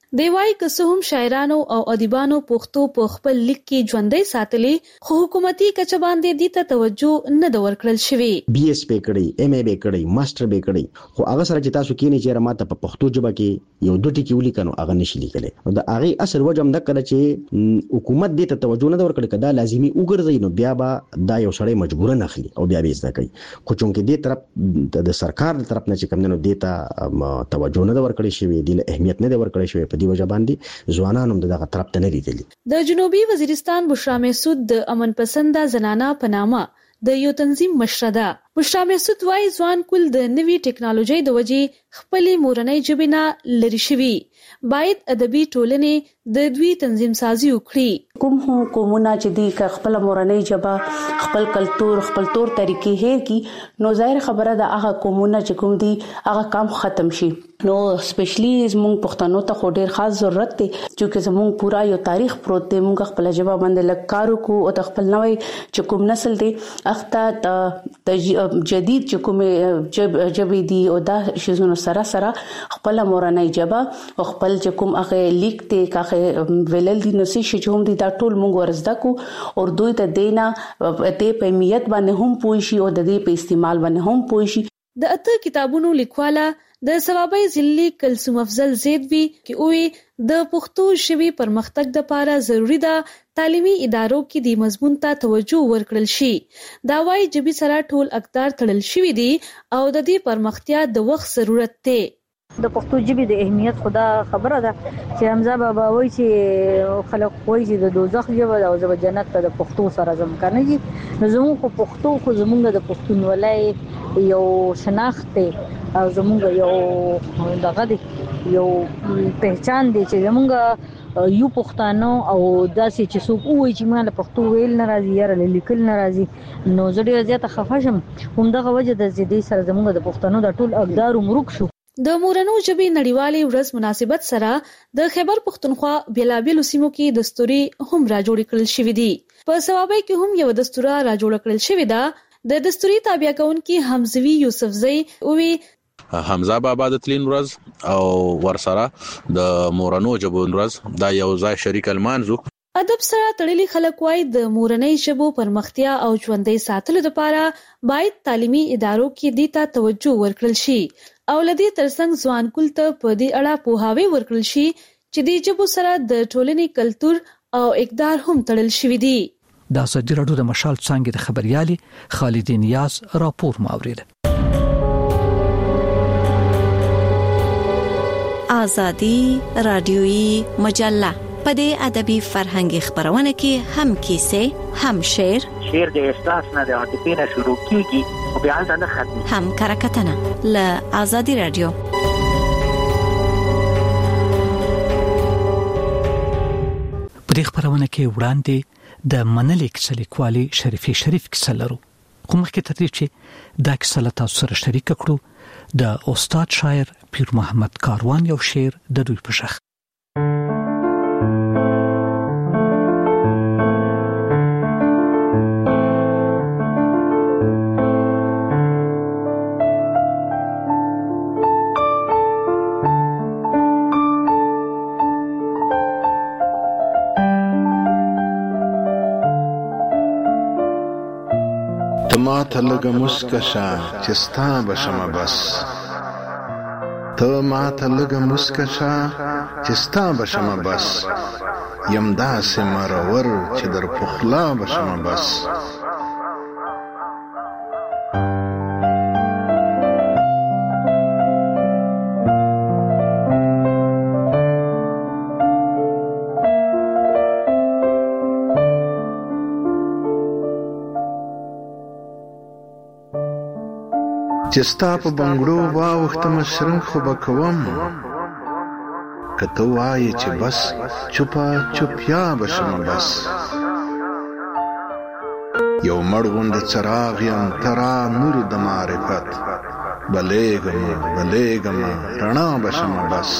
دی وايي که څه هم شاعرانو او ادیبانو پښتو په خپل لیک کې ژوندۍ ساتلې، خو حکومتي کچه باندې دې ته توجه نه د ورکړل شوی. بي اس پی کړی، ایم ای بي کړی، ماستر بي کړی، خو هغه سره چې تاسو کېنی چې ماته په پښتو ژبه کې یو دوه ټکي ولیکنو هغه نشي لیکلی. او د هغه اصل وجه هم دا کړه چې حکومت دې ته توجه نه ورکړي، کدا لازمي وګرځي نو بیا به دا یو سړی مجبور نه اخلي او بیا به زده کوي. خو چونکې دې طرف د سرکار د طرف نه چې کوم نه دې ته توجه نه ورکړي شوی، دې اهمیت نه ورکړي شوی، په دې وجه باندې ځوانان هم دغه طرف ته نه لیدلي. د جنوبي وزیرستان بشرا محسود د امن پسنده زنانه په نامه د یو تنظیم مشره ده. بشرا محسود وايي ځوان کول د نوي ټکنالوژي د وجې خپلې مورنۍ ژبې نه لرې شوي، باید ادبي ټولنې د دوی تنظیم سازي وکړي. کوم هم کومونه چې دی خپل مورنۍ ژبه، خپل کلتور، خپل تور طریقې هیر کی، نو ظاهر خبره ده هغه کومونه چې کوم دی هغه کم ختم شي. نو سپیشلی زموږ پښتنو ته خو ډیر خاص ضرورت دی چې زموږ پورا یو تاریخ پروت دی. موږ خپل ژبه باندې لکارو کو او د خپل نوې چې کوم نسل دی اخته د جدید چې کوم ژبې دی او دا شیزونو سره سره خپل مورنۍ ژبه او خپل چې کوم هغه لیک ته کاغه ویلل دي نو چې هم دي دا ټول موږ ورزده کو او دوی ته دینا ته په اهمیت باندې هم پوي شي او د دې په استعمال باندې هم پوي شي. د اته کتابونو لیکواله د ثوابي ځلې کلثوم افضل زید وی کې اوې د پښتو ژبې پرمختګ لپاره ضروری ده تعلیمي ادارو کې د مضمون ته توجه ورکړل شي. دا وايي ژبې سره ټول اقدار تړل شوی دي او د دې پرمختیا د وخت ضرورت دی. د پښتو ژبې د اهمیت خدا خبره ده چې حمزه بابا وایي چې خلک وایي چې د دوزخ ژبه او د جنت ته د پښتو سره زم کنه دي. نو زموږ په پښتو خو زموږ د پښتونولۍ یو شناخت دی او زموږ یو دغه دی یو پہچان دی چې زموږ یو پښتانه او داسې چې څوک وایي چې مال پښتو ویل ناراضي یا لیکل ناراضي نو زه ډیر زیاته خفه شم. همدغه وجه د دې سره زموږ د پښتنو د ټول اقدار مرګ شو. د مورنو ژبې نړیوالې ورځ مناسبت سره د خیبر پختونخوا بیلابیلو سیمو کې دستوري هم راجوړ کړل شوې دي. په ثوابي کې هم یو دستوره راجوړ کړل شوې ده. د دستوري تابع کونکي حمزوي یوسفزئی اووي حمزه بابا د تلین ورځ او ورسره د مورنو ژبو ورځ دا یو ځای شریک المانزو. ادب سره تړلي خلک وايي د مورنۍ ژبو پرمختیا او ژوندۍ ساتلو لپاره باید تعلیمي ادارو کې دې ته توجه ورکړل شي او لدی ترڅنګ ځوان کول ته په دې اړه پوهاوی ورکړل شي چې د ژبو سره د ټولنې کلتور او اقدار هم تړل شوی دي. د ازادي راډیو د مشال څنګه د خبريالي خالد نیاز راپور ماوریده. ازادي رادیوي مجله په دې ادبي فرهنګي خبرونه کې هم کیسه، هم شعر، شعر د احساس نه د عاطفې نه شروع کیږي او بیا ځنه ختمي، هم کرکټنه له ازادي رادیو. په دې خبرونه کې وړاندې د منلیک سلیکوالي شریفي شریف کیسه لرو. کوم کې تدریج چې دا کیسه له تاسو سره شریک کړو د استاد شاعر پیر محمد کاروان یو شعر د دوی په شخ. ما ته لږه مسکه شه چې ستا به شمه بس، ته ما ته لږه مسکه شه چې ستا به شمه بس، یم داسې مرور چې در پخلا به شمه بس. چې ستا په بنګړو واوښتم شرنګ خو به کوم، که ته وایې چې بس چوپه چوپیا به شمه بس. یو مړ غونده څراغ یم ته را نور د معرفت، بلیږمه بلیږمه رڼا به شمه بس.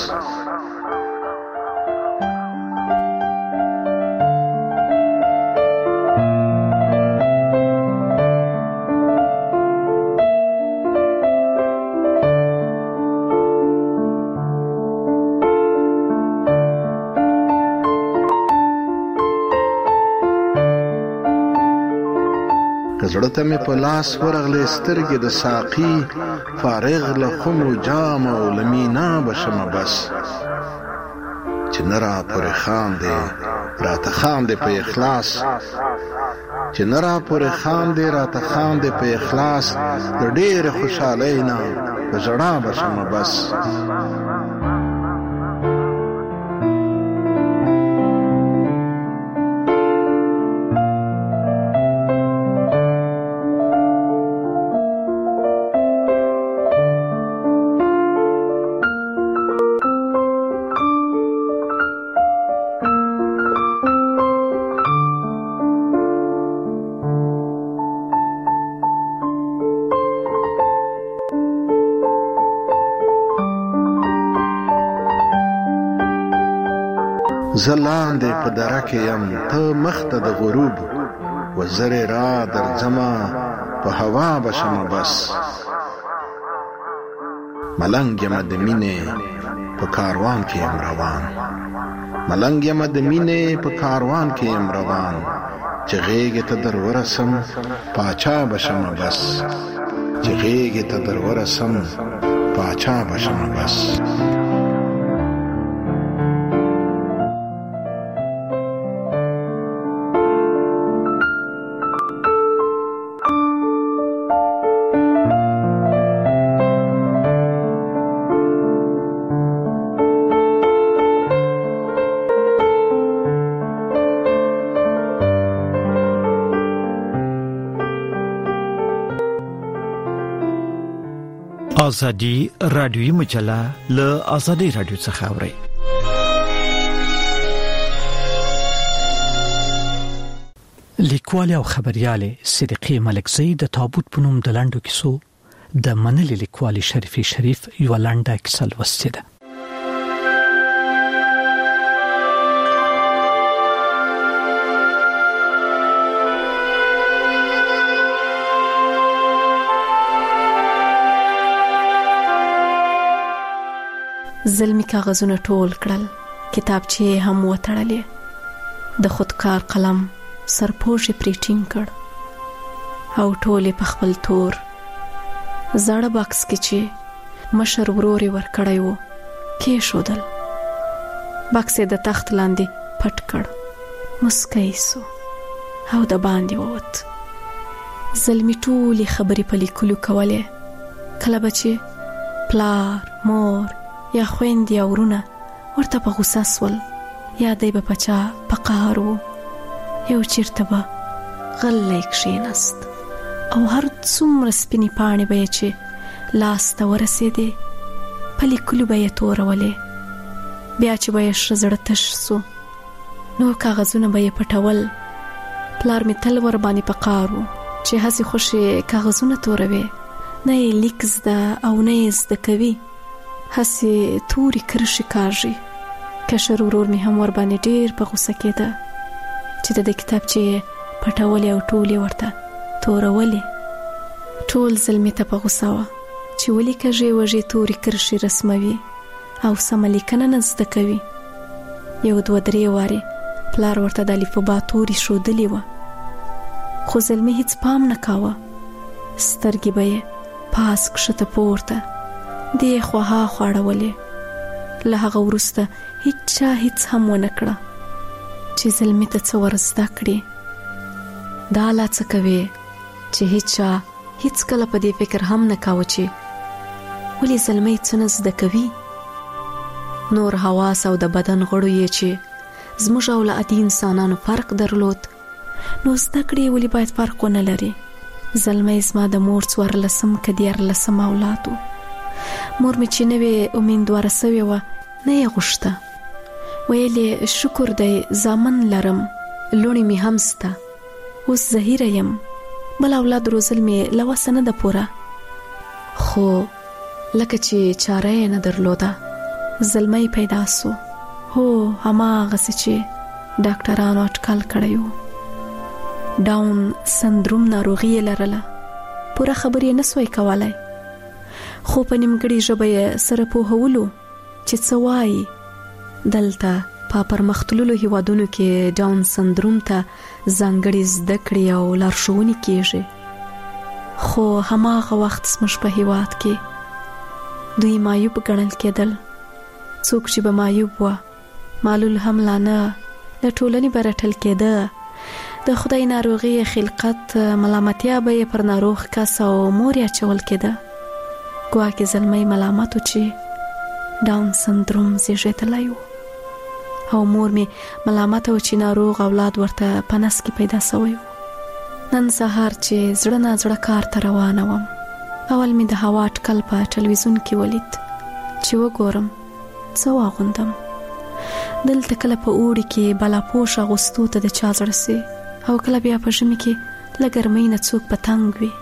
زړه ته مې په لاس ورغلې سترګې د ساقي فارغ له خمو جام او لمینا بشمه بس چې نه را پورې خاندې راته خاندې په اخلاص چې نه را پورې خاندې راته خاندې په اخلاص د ډېرې خوشحالۍ نه په ژړا بشمه بس زلاندې په درکه یم ته مخته د غروب وزرې را درځمه په هوا بشمه بس ملنګ یم د مینې په کاروان کې یم روان ملنګ یم د مینې په کاروان کې یم روان چې غېږې ته در ورسم پاچا بشمه بس چې غېږې ته در ورسم پاچا بشمه بس ازادي رادیوي مجله له ازادي رادیو څخه اوري. لیکوال او خبريال صدیقی ملکزی د تابوت په نوم د لاندو کیسو د منلي لیکوال شریفي شریف یو لنډه کیسه لوستې ده. زلمی کاغذونه ټول کړل، کتابچې هم وتړلې، د خودکار قلم سرپوش پریټینګ کړ او ټول په خپل تور زړه باکس کې چې مشر ورور ورکړی وو کې شودل. باکس د تخت لاندې پټ کړ، مسکی سو او د باندې ووت. زلمی ټولې خبرې په لیکلو کولې، کله بچې پلار مور یا خويندې او ورونه ورته په غوسه سول، یا دی به پچا په قهر وو، یو چیرته به غلی کښېناست او هر څومره سپینې پاڼې به یې چې لاس ته ورسېدې په لیکلو به یې تورولې. بیا چې به یې ښه زړه تش سو نو کاغذونه به یې پټول. پلار مې تل ور باندې په قهر وو چې هسې خوشې کاغذونه توروي، نه یې لیک زده او نه یې زده کوي، هسې توري کرښې کاږي. کشر ورور مې هم ور باندې ډېر په غوسه کېده چې د کتابچې پټولې او ټولې ورته تورولې. ټول زلمي ته په غوسه وه چې ولې کږې وږې توري کرښې رسموي او سمه لیکنه نه زده کوي. یو دوه درې وارې پلار ورته د الفبا توري ښودلې وه، خو زلمي هیڅ پام نه کاوه. سترګې به یې پاس کښته پورته دی خواها خواړولې. له هغه وروسته هیڅ چا هیڅ هم ونه کړه چې زلمی ته څه ور زده کړي. دا لا څه کوي چې هیڅ چا هیڅ کله په دې فکر هم نه کاوه چې ولې زلمی څه نه زده کوي. نور حواس او د بدن غړو یې چې زموږ او له عادي انسانانو فرق درلود، نو زده کړې ولې باید فرق ونه لري. زلمی زما د مور څوارلسم که دیارلسم اولاد و. مور مې چې نوې امیندواره سوې وه نه یې غوښته، ویلې شکر دی زامن لرم، لوڼې مې هم سته، اوس زهیره یم، بل اولاد روزل مې له وسه نه ده پوره. خو لکه چې چاره یې نه درلوده زلمی پیدا سو. هو هماغسې چې ډاکټرانو اټکل کړی و. ډاون سندروم ناروغي یې لرله، پوره خبرې یې نه سوی کولی، خو په نیمګړې ژبه یې سره پوهولو چې څه وایي. دلته په پرمختللو هیوادونو کې ډاون سندروم ته ځانګړې زده کړې او لارښوونې کیږي. خو هماغه وخت زموږ په هیواد کې دوی معیوب ګڼل کېدل. څوک چې به معیوب و معلول هم لا نه د ټولنې به رټل کېده. د خدای ناروغي خلقت ملامتیا به یې پر ناروغ کس او مور یې اچول کېده. ګواکې زلمی ملامت و چې ډاون سندروم زیږېدلی و او مور مې ملامت و چې ناروغ اولاد ورته په نس کې پیدا سوی و. نن سهار چې زړه نا زړه کار ته روانه وم، اول مې د هوا اټکل په ټلویزیون کې ولید چې وګورم څه واغوندم. دلته کله په اوړي کې بلاپوش اغوستو ته د چا زړه سي او کله بیا په ژمي کې له ګرمۍ نه څوک په تنګ وي.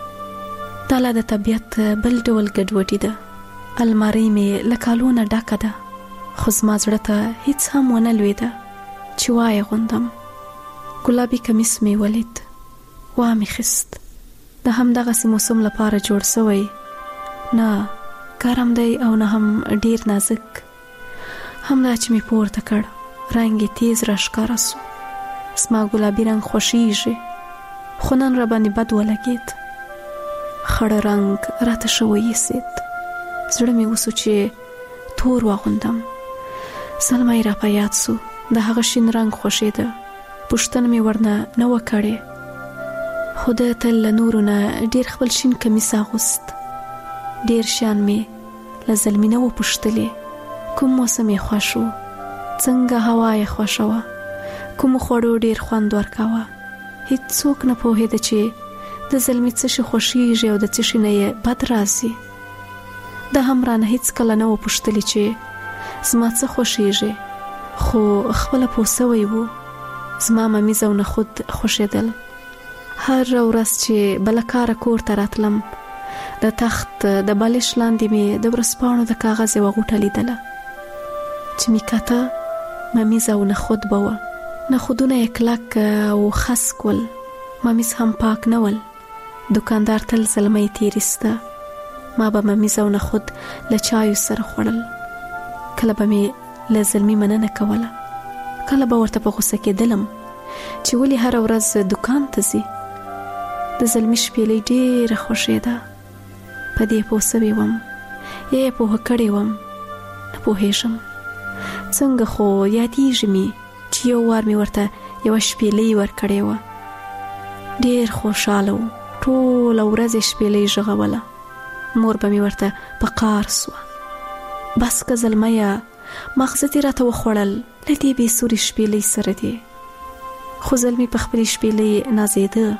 دا لا د طبیعت بل ډول ګډوډي ده. المارۍ مې له کالو نه ډکه ده، خو زما زړه ته هیڅ هم ونه لوېده چې وایې غوندم. ګلابي کمیس مې ولید، وا مې خست. د همدغسې موسم لپاره جوړ سوی نه ګرم دی او نه هم ډیر نازک. همدا چې مې پورته کړ رنګ یې تیز راښکاره سو. زما ګلابي رنګ خوښیږي خو نن را باندې بد ولګېد. خړ رنګ راته ښه وایسېد. زړه مې وسو چې تور واغوندم. سلمی را په یاد سو، د هغه شین رنګ خوښېده. پوښتنه مې ورنه نه وه کړې، خو ده تل له نورو نه ډېر خپل شین کمیس اغوست. ډېر شیان مې له زلمي نه وپوښتلې، کوم موسم یې خوښ و، څنګه هوا یې خوښه وه، کومو خوړو ډېر خوند ورکاوه. هیڅوک نه پوهېده چې د زلمي څه شي خوښېږي او د څه شي نه یې بد راځي. ده هم رانه هیڅ کله نه وپوښتلې چې زما څه خوښېږي، خو خپله پوه سوی و. زما ممیز او نخود خوښېدل. هر ورځ چې بله کاره کور ته راتلم، د تخت د بالش لاندې مې د ورځپاڼو د کاغذ یوه غوټه لیدله چې مې کته ممیز او نخود به وه. نخودونه یې کلک او خسک ول، ممیز هم پاک نه ول. دکاندار تل زلمی تیریسته. ما به ممیز او نخود له چایو سره خوړل. کله به مې له زلمي مننه کوله، کله به ورته په غوسه کېدلم چې ولې هره ورځ دکان ته ځي. د زلمي شپېلۍ ډېره خوښېده. په دې پوه سوې وم یا یې پوهه کړې وم، نه پوهېږم. څنګه خو یادېږي مې چې یو وار مې ورته یوه شپېلۍ ورکړې وه. ډېر خوشحاله و، ټوله ورځ یې شپېلۍ غږوله. مور به مې ورته په قار سوه. بس که زلمیه، مغزه دې راته وخوړل له دې بې سوري شپېلۍ سره دې. خو زلمي په خپلې شپېلۍ نازېده.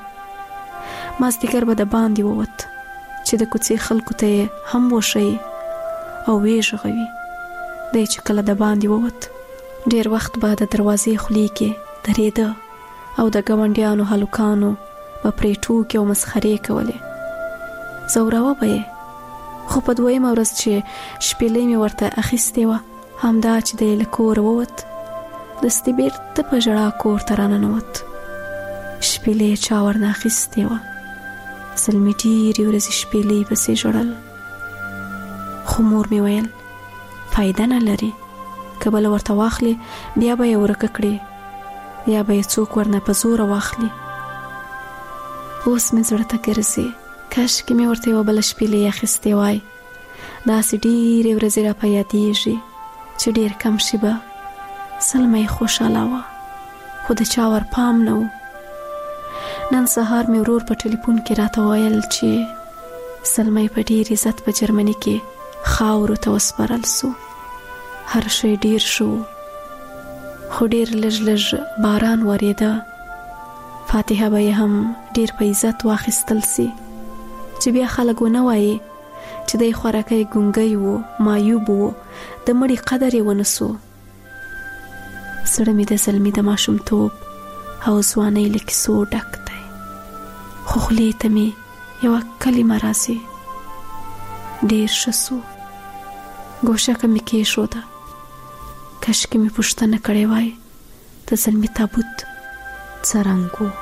مازدیګر به د باندې ووت چې د کوڅې خلکو ته یې هم وښیي او ویې غږوي. دی چې کله د باندې ووت، ډېر وخت به د دروازې خولې کې درېده او د ګاونډیانو هلکانو به پرې ټوکې او مسخرې کولې. زوراوه به یې. خو په دویمه ورځ چې شپېلۍ مې ورته اخیستې وه، همدا چې دی له کوره ووت، دستي بېرته په ژړا کور ته راننوت. شپېلۍ چا ورنه اخیستې وه. زلمي ډېرې ورځې شپېلۍ پسې ژړل. خو مور مې ویل فایده نه لري، که بله ورته واخلي بیا به یې ورکه کړي، یا به یې څوک ورنه په زوره واخلي. اوس مې زړه ته ګرځي کاشکې مې ورته یوه بله شپېلۍ اخیستې وای. داسې ډېرې ورځې را په یادېږي چې ډېر کم شي به زلمی خوشحاله وه، خو د چا ور پام نه و. نن سهار مې ورور په ټلیفون کې راته ویل چې زلمی په ډېر عزت په جرمني کې خاورو ته وسپارل سو. هر شی ډېر شو، خو ډېر لږ لږ باران ورېده. فاتحه به یې هم ډېر په عزت واخیستل سي چې بیا خلک ونه وایي چې دی خوراکی ګونګی و، معیوب و، د مړي قدر یې ونه سو. زړه مې د زلمي د ماشومتوب او ځوانۍ له کیسو ډک دی، خو خولې ته مې یوه کلمه راځي، ډېر ښه سو. ګوشکه مې کېښوده. کاشکې مې پوښتنه کړې وای د زلمي تابوت څه رنګ و.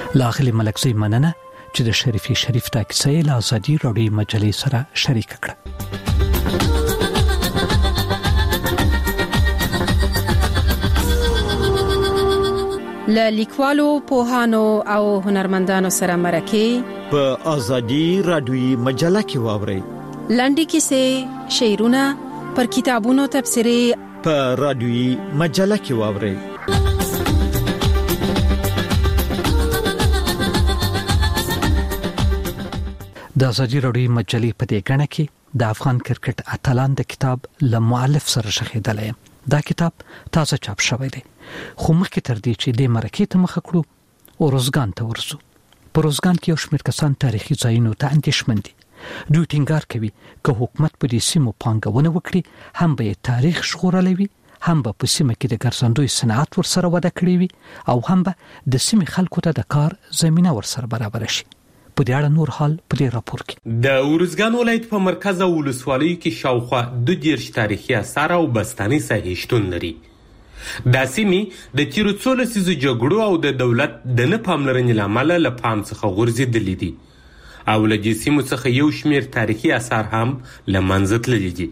لاغلی ملکزی مننه چې د شریفي شریف دا کیسه له ازادي راډیو مجلې سره شریک کړه. له لیکوالو، پوهانو او هنرمندانو سره مرکه په ازادي راډیو مجله کې واورئ. لنډې کیسې، شعرونه، پر کتابونو تبصرې په راډیو مجله کې واورئ. د ازادي راډیو مجلې په دې غاڼه کې د افغان کرکټ اتلان د کتاب له مؤلف سره شخېدلې. دا کتاب تازه چاپ شوی دی. خو مخکې تر دې چې د مرکې ته مخ کړو اورزګان ته ورسو. په اورزګان کې یو شمېر کسان تاریخي ځایونو ته اندېښمن دي. دوی ټینګار کوي که حکومت په دې سیمو پانګونه وکړي هم به تاریخ ژغورلی وي، هم به په سیمه کې د ګرځندوی صنعت ورسره وده کړې وي او هم به د سیمې خلکو ته د کار زمینه ورسره برابر شي. په دې اړه نور حال په دې راپور کې. د اورزګان ولایت په مرکز او ولسوالۍ کې شاوخوا دوه دېرش تاریخي آثار او بستاني ساحې شتون لري. دا سیمې د تیرو څو لسیزو جګړو او د دولت د نه پاملرنې له امله له پام څخه غورځېدلي دي او له دې سیمو څخه یو شمېر تاریخي آثار هم له منځه تللي دي،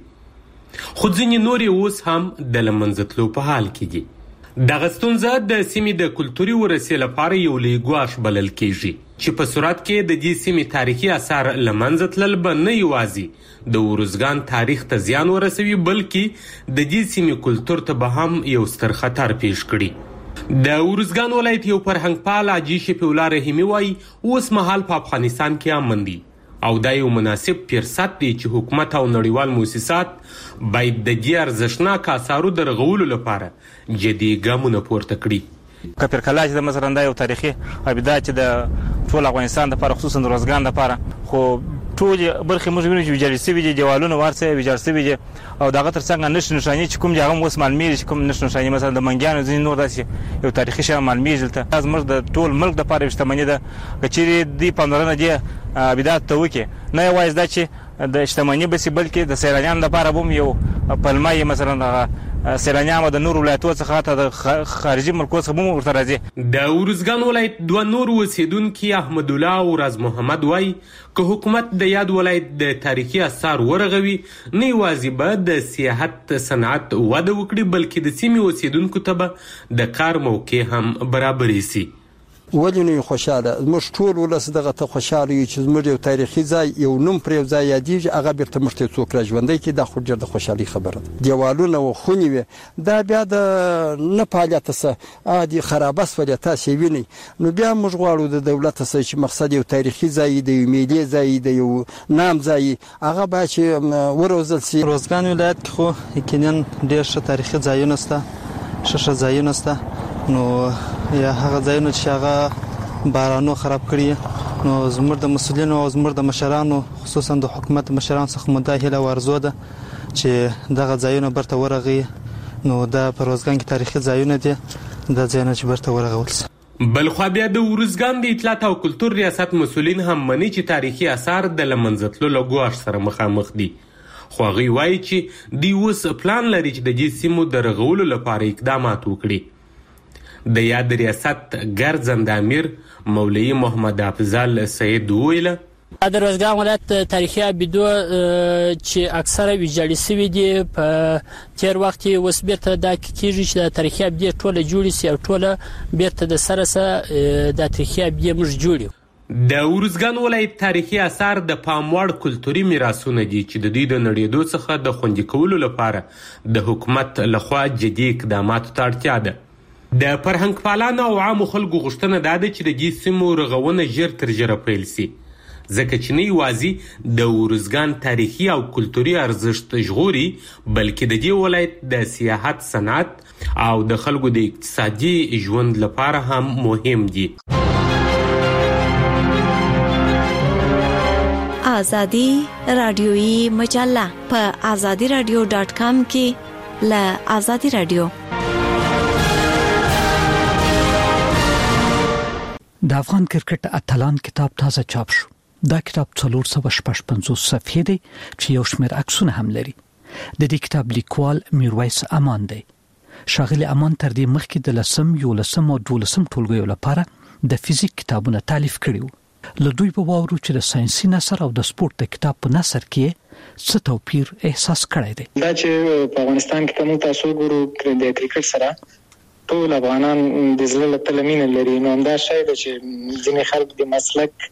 خو ځینې نور یې اوس هم د له منځه تلو په حال کې دي. دغه ستونزه د سیمې د کلتوري ورثې لپاره یو لوی ګواښ بلل کېږي چې په صورت کې د دې سیمې تاریخي آثار له منځه تلل به نه یوازې د اورزګان تاریخ ته زیان ورسوي بلکې د دې سیمې کلتور ته به هم یو ستر خطر پیښ کړي. د اورزګان ولایت یو فرهنګپال حاجي شفیع الله رحیمي وایي اوس مهال په افغانستان کې امن دی او دا یو مناسب فرصت دی چې حکومت او نړیوال مؤسسات باید د دې ارزښتناک آثارو د رغولو لپاره جدي ګامونه پورته کړي. کپر کلاج د مثلا دا یو تاریخي ابداع چې د ټول افغانستان لپاره خصوصا د اورزګان لپاره خو ټول برخې موږ وینو چې ویجاړ شوي دي، دیوالونه ورڅه ویجاړ شوي دي او دغه ترڅنګ نښې نښانې چې کوم دي هغه اوس معلومیږي چې کوم نښې نښانې مثلا د منګیانو ځینې نور داسې یو تاریخي شی معلومیږي. دلته زموږ د ټول ملک دپاره یو شتمني ده که چیرې دوی پاملرنه دې ابداعاتو ته وکړي، نه یوازې دا چې د شتمني بسې بلکې د سیلانیانو لپاره به هم یو پلمه یې مثلا دغه سیلانیان د نورو ولایتونو څخه ته د خارجي ملکونو څخه هم ورته راځي. د اورزګان ولایت دوه نور اوسیدونکي احمد الله او راز محمد وایي که حکومت د یاد ولایت د تاریخي آثار ورغوي نه یوازې به د سیاحت صنعت وده وکړي بلکې د سیمې اوسیدونکو ته به د کار موقع هم برابرې سي. ولې نه خوشاله موږ ټول ولس دغه ته خوشاله یو چې موږ یو تاریخي ځای یو نوم پر یو ځای یادېږي هغه بیرته موږ ته څوک را ژوندی کړي. دا خو ډېر د خوشحالۍ خبره ده. دیوالونه و خونې وي دا بیا د نه فعالیته څه عادي خرابه سولې تاسې وینئ نو بیا موږ غواړو د دولت څخه چې مقصد یو تاریخي ځای د یو ملي ځای د یو نام ځای هغه باید چې وروزل شي. اورزګان ولایت کې خو یقینا ډېر ښه تاریخي ځایونه شته، ښه ښه ځایونه شته نو یا هغه ځایونه چې هغه بارانو خراب کړي نو زموږ د مسؤلینو او زموږ د مشرانو خصوصا د حکومت مشرانو څخه مو دا هیله ورزو ده چې دغه ځایونه برته ورغي نو دا په اورزګان کې تاریخي ځایونه دي دا ځایونه چې برته ورغول شي. بلخوا بیا د اورزګان د اطلاعات او کلتور ریاست مسؤلین هم مني چې تاریخي آثار د له منځه تللو له ګواښ سره مخامخ دي، خو هغوی وایي چې دوی اوس پلان لري چې د دې سیمو د رغولو لپاره اقدامات وکړي. د یاد ریاست ګرځنده امیر مولوي محمد افضل سید ویله د اورزګان ولایت تاریخي ابدو چې اکثره ویجاړ شوي دي په تیر وخت کې اوس بیرته دا کېږي چې د تاریخي ابدې ټوله جوړې شي او ټوله بیرته د سره سره د تاریخي ابدې موږ جوړو. د اورزګان ولایت تاریخي آثار د پاموړ کلتوري میراثونه دي چې د دوی د نړېدو څخه د خوندي کولو لپاره د حکومت لخوا جدي اقداماتو ته اړتیا ده. د فرهنګپالانو او عامو خلکو غوښتنه دا ده چې د دې سیمو رغونه ژر تر ژره پیل سي ځکه چې نه یوازې د اورزګان تاریخي او کلتوري ارزښت ژغوري بلکې د دې ولایت د سیاحت صنعت او د خلکو د اقتصادي ژوند لپاره هم مهم دي. آزادی رادیویی مجله په آزادی رادیو ډاټ کام کې له آزادی رادیو. د افغان کرکټ اتلان کتاب تازه چاپ شو. دا کتاب څلور سوه شپږ پنځوس صفحې دی چې یو شمېر عکسونه هم لري. د دې کتاب لیکوال میرویس امان دی. شاغلی امان تر دې مخکې د لسم یولسم او دولسم ټولګیو لپاره د فزیک کتابونه تالیف کړي له دوی په واورو چې د ساينسي نثر او د سپورت د کتاب په نثر کې څه توپیر احساس کړی دی. دا چې په افغانستان کې کوم تاسو ګورو د کرکټ سره ټول افغانان د زړه له مینه لري، نو همدا شی د چې ځینې خلک د مسلک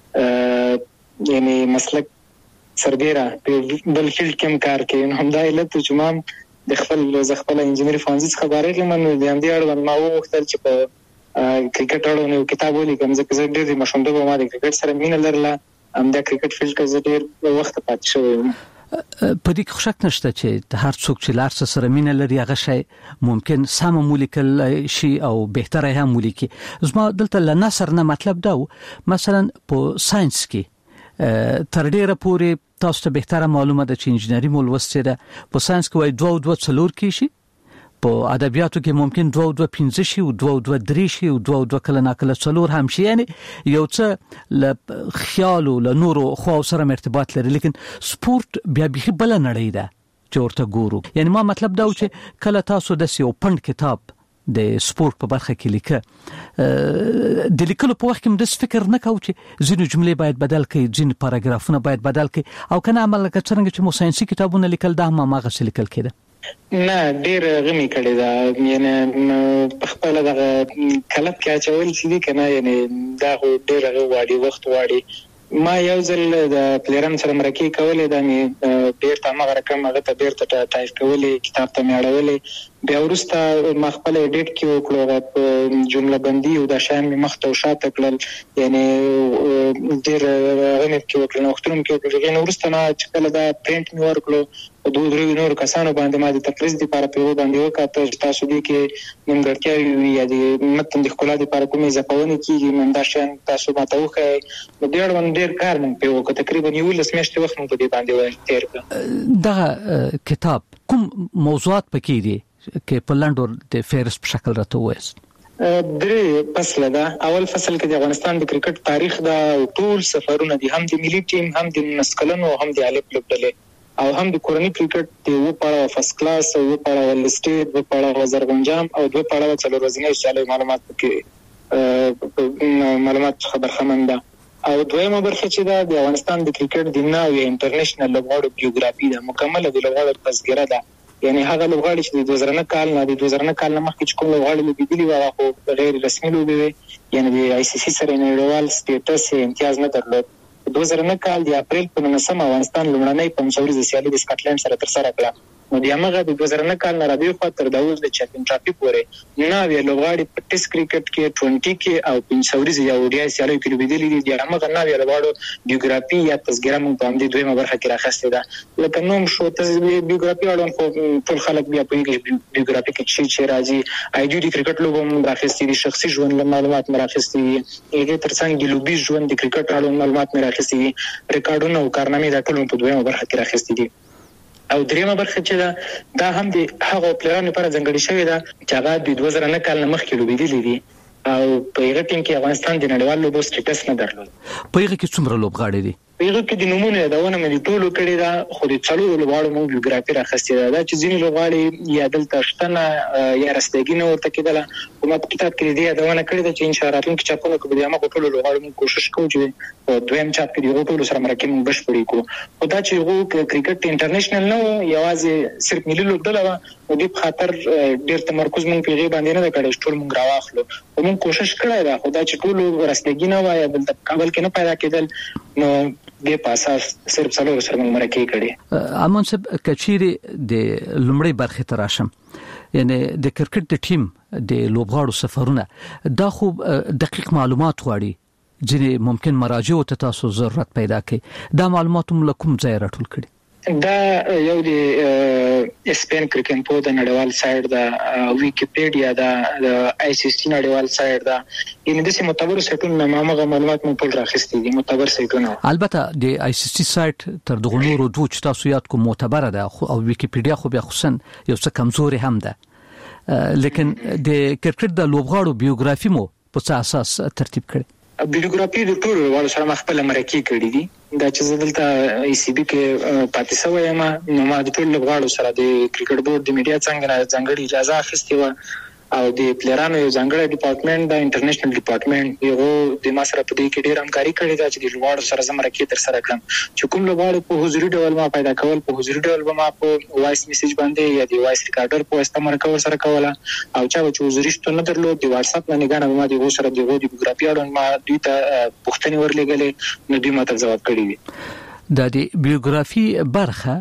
یعنی مسلک سربېره په بل فیلډ کې کار کوي، نو همدا علت چې ما د خپل ز خپل انجینری فانزي خبرې کوم نو د همدې اړوند ما وغوښتل چې په کرکټ اړوند یو کتاب ولیکم، ځکه زه ډېر مشوندو ما د کرکټ سره مینه لرله، همدا کرکټ فیلډ کې زه ډېر وخت پاتې شوم. په دې کې شک نشته چې هر څوک چې لار سره مینه لري هغه شی ممکن سم مولیکل شي او بهتره هم مولیکي. زما دلته ل نثر نه مطلب دا مثلا په ساينس کې تر ډیره پورې تاسو ته بهتره معلومه ده چې انجینری مول وسته ده، په ساينس کې وای دوه دوه څلور کې شي، په ادبیاتو کې ممکن دوه دوه پنځه شي او دوه دوه درې شي او دوه دوه کله ناکله څلور هم شي، یعنی یو څه ل خیال او ل نورو خو سره ارتباط لري. لیکن سپورت بیا به بل نړۍ ده چې ورته ګورو. یعنی ما مطلب دا و چې کله تاسو د یو پند کتاب د سپورت په برخه کې لیکه د لیکلو په وخت کې د فکر نه کوم چې ځینې جملې باید بدل کړي، ځینې پاراګرافونه باید بدل کړي، او کنه عمل لکه څنګه چې مو ساينسي کتابونه لیکل دا ما ماغه څه لیکل کېده. نه ډیر غمی کړی دا، یعنی په خپل دغه کلب کې اچول چې دي کنه، یعنی دا ډیر غواړي وخت غواړي. ما یو ځل د پلیرم سره مرکه کولې دا می ډیر تمه رقم هغه ته ډیر ته ټایپ کولې، کتاب ته مې اړولې، بیا ورسته ما خپل ایډیټ کې وکړو جمله بندي او دا شان می مخ ته شاته کړل، یعنی ډیر غمی کې وکړل، وختونو کې وکړل. نو ورسته نه چې کله دا پرینټ می ورکړو دوه درې نور کسانو باندې ما د تقریز لپاره په باندې وکړه، تاسو دې کې نیمګړتیا وي یا د متن د خپل لپاره کومې ځپونه کیږي، من دا شان تاسو ماته وخی. نو ډیر ون ډیر کار مونږ په وکړه، تقریبا یو لس میاشتې وخت مونږ په دې باندې تیر کړ. دا کتاب کوم موضوعات پکې دي کې په لندور د فهرست په شکل راته وایست؟ درې فصل ده. اول فصل کې د افغانستان د کرکټ تاریخ دا ټول سفرونه دي، هم د ملي ټیم، هم د نسکلن او هم د الف لوبډلې، او هم د کورنۍ کرکټ د و پاړه فرست کلاس او و پاړه ول سټیټ و پاړه زرغونجام او دوه پاړه څلور ورځې سیالي معلومات کې معلومات خبر خمنده. او دویمه برخه چې دا د افغانستان د کرکټ د ناوې انټرنیشنل لوبغاړو بیوګرافي ده، مکمله د لوبغاړو تذکره ده، یعنی هغه لوبغاړي چې د دوه زره نه کال نه د دوه زره نه کال نه مخکې چې کوم لوبغاړي لوبېدلي وو هغه غیر رسمي لوبې وې، یعنی د آی سی سی سره نړیوال سټیټس امتیاز نه درلود. دوه زره نه کال د اپریل په نولسمه افغانستان لومړنۍ پنځوريزه سیالي د سکاټلند سره ترسره کړه. نو د هغه د دوه زره نه کال نه راځي خو تر داوود د چمپیون ټرافي پورې نه وی لوبغاړي په ټیسټ کرکټ کې عشرين کې او پنځوريزه یا وډیا سیالي کې لوبېدلي دي. د هغه نه وی لوبغاړو بیوګرافي یا تذکره مونږ په دې دویمه برخه کې راخسته ده. لکه نوم شو ته بیوګرافي اړوند خو ټول خلک بیا په بیوګرافي کې شي چې راځي آی ډي ډي کرکټ لوبو مونږ راخستې دي، شخصي ژوند معلومات مې راخستې دي، هغه ترڅنګ د لوبي ژوند د کرکټ اړوند معلومات مې راخستې دي، ریکارډونه او کارنامې دا ټول په دویمه برخه کې راخستې دي. او دریمه برخه چې دا دا هم د هغه پلیرانو لپاره ځانګړي شوی ده چې هغه د دوه زره نه کال نه مخکې لوبېدلي دي او په هغه ټیم کې افغانستان د نړیوال لوبو سټیټس نه درلود. په هغه کې څومره لوبغاړي دي؟ په هغه کې د نمونه یادونه مې ټولو کړې ده، خو د څلورو لوبغاړو مو بیوګرافي راخستې ده. دا چې ځینې لوبغاړي یا دلته شته نه یا رستګي نه ورته کېدله، خو ما په کتاب کې دې یادونه کړې ده چې انشاء راتلونکي چاپونو کې به د هغو ټولو لوبغاړو موږ کوشش کوو چې په دویم چاپ کې د هغو ټولو سره مرکې موږ بشپړې کړو. خو دا چې هغو کرکټ انټرنیشنل نه و، یوازې صرف ملي لوبډله وه، نو دې په خاطر ډېر تمرکز موږ په هغې باندې نه ده کړی چې ټول موږ راواخلو. خو موږ کوشش کړی ده، خو دا چې ټولو رستګي نه وه یا دلته په کابل کې نه پیدا کېدل، نو دې په اساس صرف څلور سره موږ مرکې کړې. امان صاحب کچيري د لومړی برخه تراشم، یعنی د کرکټ د ټیم د لوبغاړو سفرونه دا خو دقیق معلومات غواړي، ځینې ممکن مراجع ته تاسو ضرورت پیدا کړي. دا معلومات هم کوم ځای راټول کړي؟ دا یو د اسپین کرکټ په د نړیوال سایت دا ویکیپیډیا دا د آی سی سی نړیوال سایت دا ان د سیمه معتبر سایتونو مامغه معلومات مو ټول راخستي دي، معتبر سایتونه. البته د آی سی سی سایت تر دغه نورو دوه چې تاسو یاد کوم معتبر ده، او ویکیپیډیا خو بیا خصوصا یو څه کمزوري هم ده. لیکن د کرکټ د لوبغاړو بیوګرافي مو په څه اساس ترتیب کړي؟ بیوګرافي د ټولو لوبغاړو سره خپل مرکې کړې دي. دا چې زه دلته ای سی بي کې پاتې شوی یم، نو ما د ټولو لوبغاړو سره د کرکټ بورډ د میډیا څنګه ځانګړې اجازه اخیستې وه او د پلیرانو یو ځانګړی ډپارټمنټ د انټرنیشنل ډپارټمنټ یو د ما سره په دې کې ډېر همکاري کړې ده چې د لوبغاړو سره زمره کې تر سره کړم چې کوم لوبغاړي په حضوري ډول ما پیدا کول په حضوري ډول به ما په وایس میسج باندې یا د وایس ریکارډر په واسطه مرکه سره کوله او چا چې حضوري ستون نه درلود د واتس اپ نه غاڼه ما د سره د ویډیوګرافي اړوند ما دوی ته پوښتنې ورلګلې نو دوی ماته جواب کړی وي د دې بیوګرافي برخه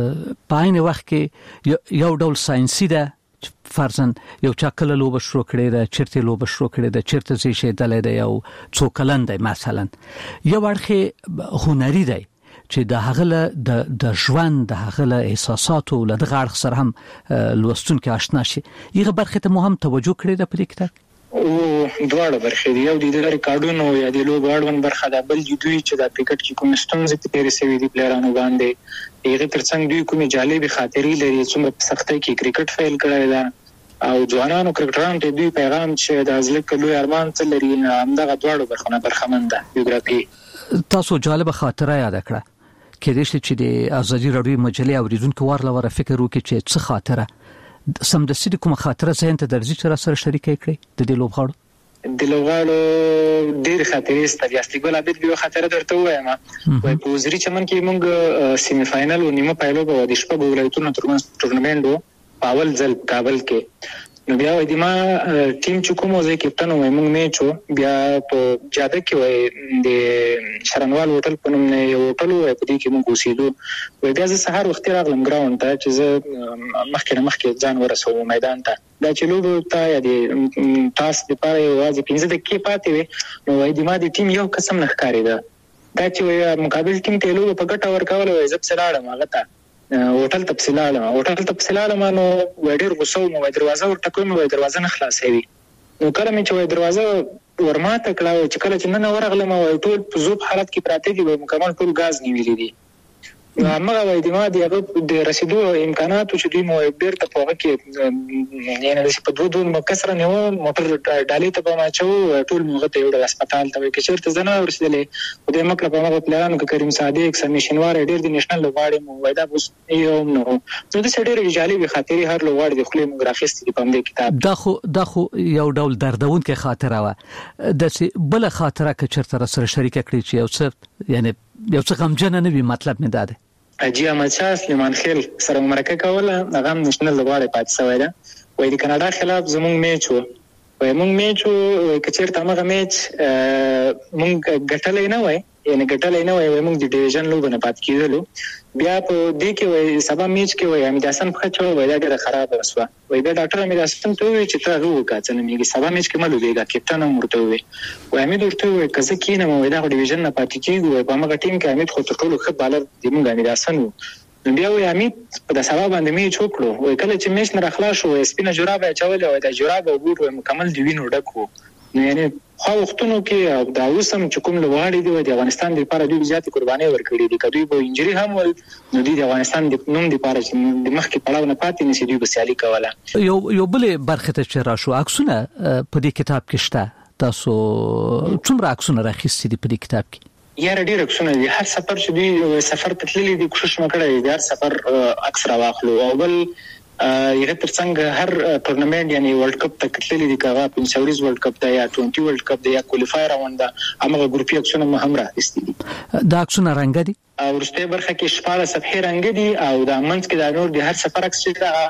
په عین وخت کې یو ډول ساينسي ده فرضاً یو چا کله لوب شروع کړی دا چیرته لوب شروع کړی دا چیرته زی شي دلې دا یو څو کلند مثلا یو ورخه هنري دی چې د هغه د د ژوند د هغه احساساتو له دغه سره هم لوستون کې آشنا شي یغه برخه ته مهم توجه کړی دا په کتاب او دواړه برخې دی یو د ریکارډونو یا د لوب اړوند برخه د بل دوی چې د کرکټ کې کوم ستونزې تیرې سوي دي پلیرانو باندې هغه ترڅنګ دوی کومې جالبې خاطرې لري څومره په سختۍ کې کرکټ فیل کړی دا او ځوانانو کرکټرانو ته دوی پیغام چې د ازلک لوی ارمان څه لري همدغه دواړو برخونه برخمن ده بیوګرافي تاسو جالب خاطره یاد کړه کله چې د ازادي راډیو مجلې اوریدونکو ورله ور فکر وکړي چې څه خاطره سم د سړي کوم خاطره ځین ته درځي چې را سره شریک کړي د دې لوبغاړو د لوبغاړو ډېر خاطرې ستاسو اصلي ګول ابد به خاطره درته وایم وای په وزري چمن کې موږ سیمی فائنل او نیمه پایلو په د شپږ ولایتونو ترمنځ ټورنمنت وو اول ځل کابل کې نو بیا وای د ما ټیم چې کوم ځای کپټن وای موږ میچو بیا په جاده کې وای د شرنوال هوټل په نوم نه یو هوټل وای په دې کې موږ اوسېدو وای بیا زه سهار وخت راغلم ګراوند ته چې زه مخکې مخکې ځان ورسوم میدان ته دا چې لوب ته یا د تاس د پاره یوازې پنځه دقیقې پاتې وي نو وای د ما د ټیم یو قسم نه ښکاري دا دا چې وای مقابل ټیم ته لوب په ګټه ورکول وای زب سلاړم هغه ته هوټل تفصیلاله هوټل تفصیلاله نو وړر غوسو مو دروازه ورټکوم مو دروازه نه خلاصوي نو کله مې چې دروازه ورماته کړه چې کله چې نن ورغلم او ټول په زوب حالت کې پراته دي مکمل ټول غاز نیولې دي هغه وای د ما د رسیدو امکانات چې دوی مو بیرته په هغه کې یعنی د په دوه دوه مکسره نه موټر ډالې ته په ماچو ټول موږ ته یو هسپتال ته کې چیرته زنه ورسېدلې د مکړه په هغه پلانو کې کریم صادق سمیشنوار ډېر د نېشنل لوبغاړي مو وای دا اوس یو نو زه د سړي جالبي خاطرې هر لوبغاړي د خپل موګرافیست دی په دې کتاب دا خو دا خو یو ډول دردون کې خاطره و د بل خاطره کې چیرته سره شریک کړی چې یو څه یعنی یو څه غمجن نه وي مطلب نه ده اجي احمد شاه سلیمان خیل سره مرکه کوله هغه نېشنل لوبغاړي پاتې شوی ده وای د کاناډا خلاف زموږ میچ وو وای موږ میچ وو کچېرته هغه میچ موږ ګټلې نه وای یعنی ګټلې نه وای موږ د ډیویژن لوب نه پات کېدلو بیا په دې کې وای سبا میچ کې وای امید حسن په چو وای دا ډېر خراب وسوه وای دا ډاکټر امید حسن ته وی چې ته وکړه چې نن سبا میچ کې ملو دیګه کپټن مرته وای وای امید ورته وای کزه کینه وای دا ډیویژن نه پات کېږي په هغه ټیم کې امید خو ټول ښه بالر دی موږ امید حسن نو بیا وای امید په سبا باندې میچ وکړو وای کله چې میچ نه راخلا شو سپینه جورابه چول وای دا جورابه وګور مکمل دی وینو ډکو نو یعنی خو وختونو کې دا اوسم چې کوم لوړی دی د افغانستان لپاره دوی زیات قرباني ورکړي دي کدوې به انجری هم ول نو د افغانستان د نوم لپاره چې د مخکې پړاو نه پاتې نشي دوی به سیالي کوله یو یو بل برخه ته چې راشو عکسونه په دې کتاب کې شته تاسو څومره عکسونه راخیستي دي په دې کتاب کې یا ډېر عکسونه دي هر سفر چې دوی سفر ته تللي دي کوشش وکړي د هر سفر عکس راواخلو او بل یغه ترڅنګ هر ټورنمنت یعنی ورلد کپ ته کتلې دي کاغه پنځوريز ورلد کپ دا یا بیس ورلد کپ دا یا کوالیفایر راوند امغه ګروپي عکسونه هم راځي دي دا عکسونه رنگ دي او ورسته برخه کې شپږ صفحې رنگ دي او دا منځ کې دا نور د هر سفر عکس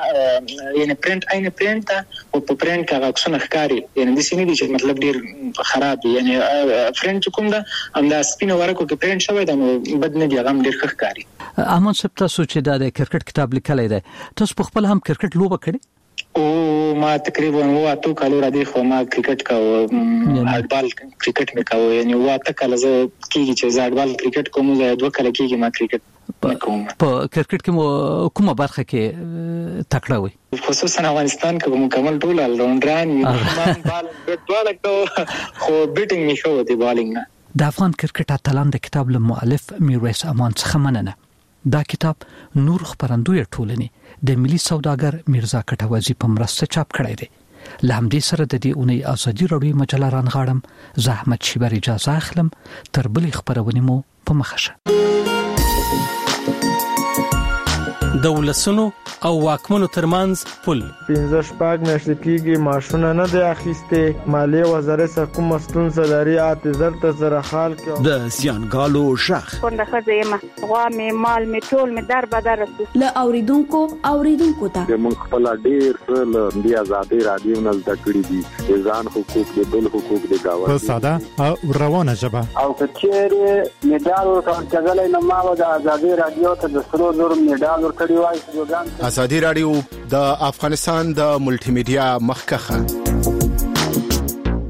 چې یعنی پرنٹ عین پرنٹ او په پرنٹ کې عکسونه ښکاري یعنی د سینې دي چې مطلب ډیر خراب دي یعنی پرنٹ کوم دا هم دا سپینه ورکو کې پرنٹ شوی دا بد نه دی هغه ډیر ښکاري احمد صاحب تاسو چې دا د کرکټ کتاب لیکلی دی تاسو په خپل هم کرکټ لوبه کړې او ما تقریبا واته کالو را دي خو ما کرکټ کاوه هډبال کرکټ مې کاوه یعنی واته کله زه کیږي چې زه هډبال کرکټ کوم زه دوه کله کیږي ما کرکټ کوم په کرکټ کې کومه برخه کې تکړه وي خصوصا افغانستان کې مکمل ټول راوندران یو بال ډوله خو بیټینګ می شو دی بالینګ نه د افغان کرکټ اتلان د کتاب له مؤلف میرویس امان څخه مننه دا کتاب نور خبرندوی ټولنې د ملي سوداګر میرزا کټوازی په مرسته چاپ کړی دی لامدې سره د دې اونۍ ازادي راډیو مجله رانغاړم زحمت شیبر اجازه اخلم تر بلې خبرونه مو په مخه شه د ولسونو او واکمنو ترمنځ پل. پنځه شپږ میاشتې کېږي ماشونه نه دی اخیستې. مالیې وزارت سره کوم ستونزه لري اته زر سره حال کوي. د زیانګالو شخ څنګه خځه یم غوا مې مال مې ټول مې در بدر رسو ل اوریدونکو اوریدونکو ته موږ خپل ډیر څه د آزادۍ رادیو نه زده کړی دي. ځان حقوق د بل حقوق د گاوند په ساده او روانه ژبه. او کچېره میډال ورکړل نه ما د آزادۍ رادیو ته د سرو زر میډال ورکړی وای. آزادۍ رادیو د افغانستان د ملټي میډیا مخکخه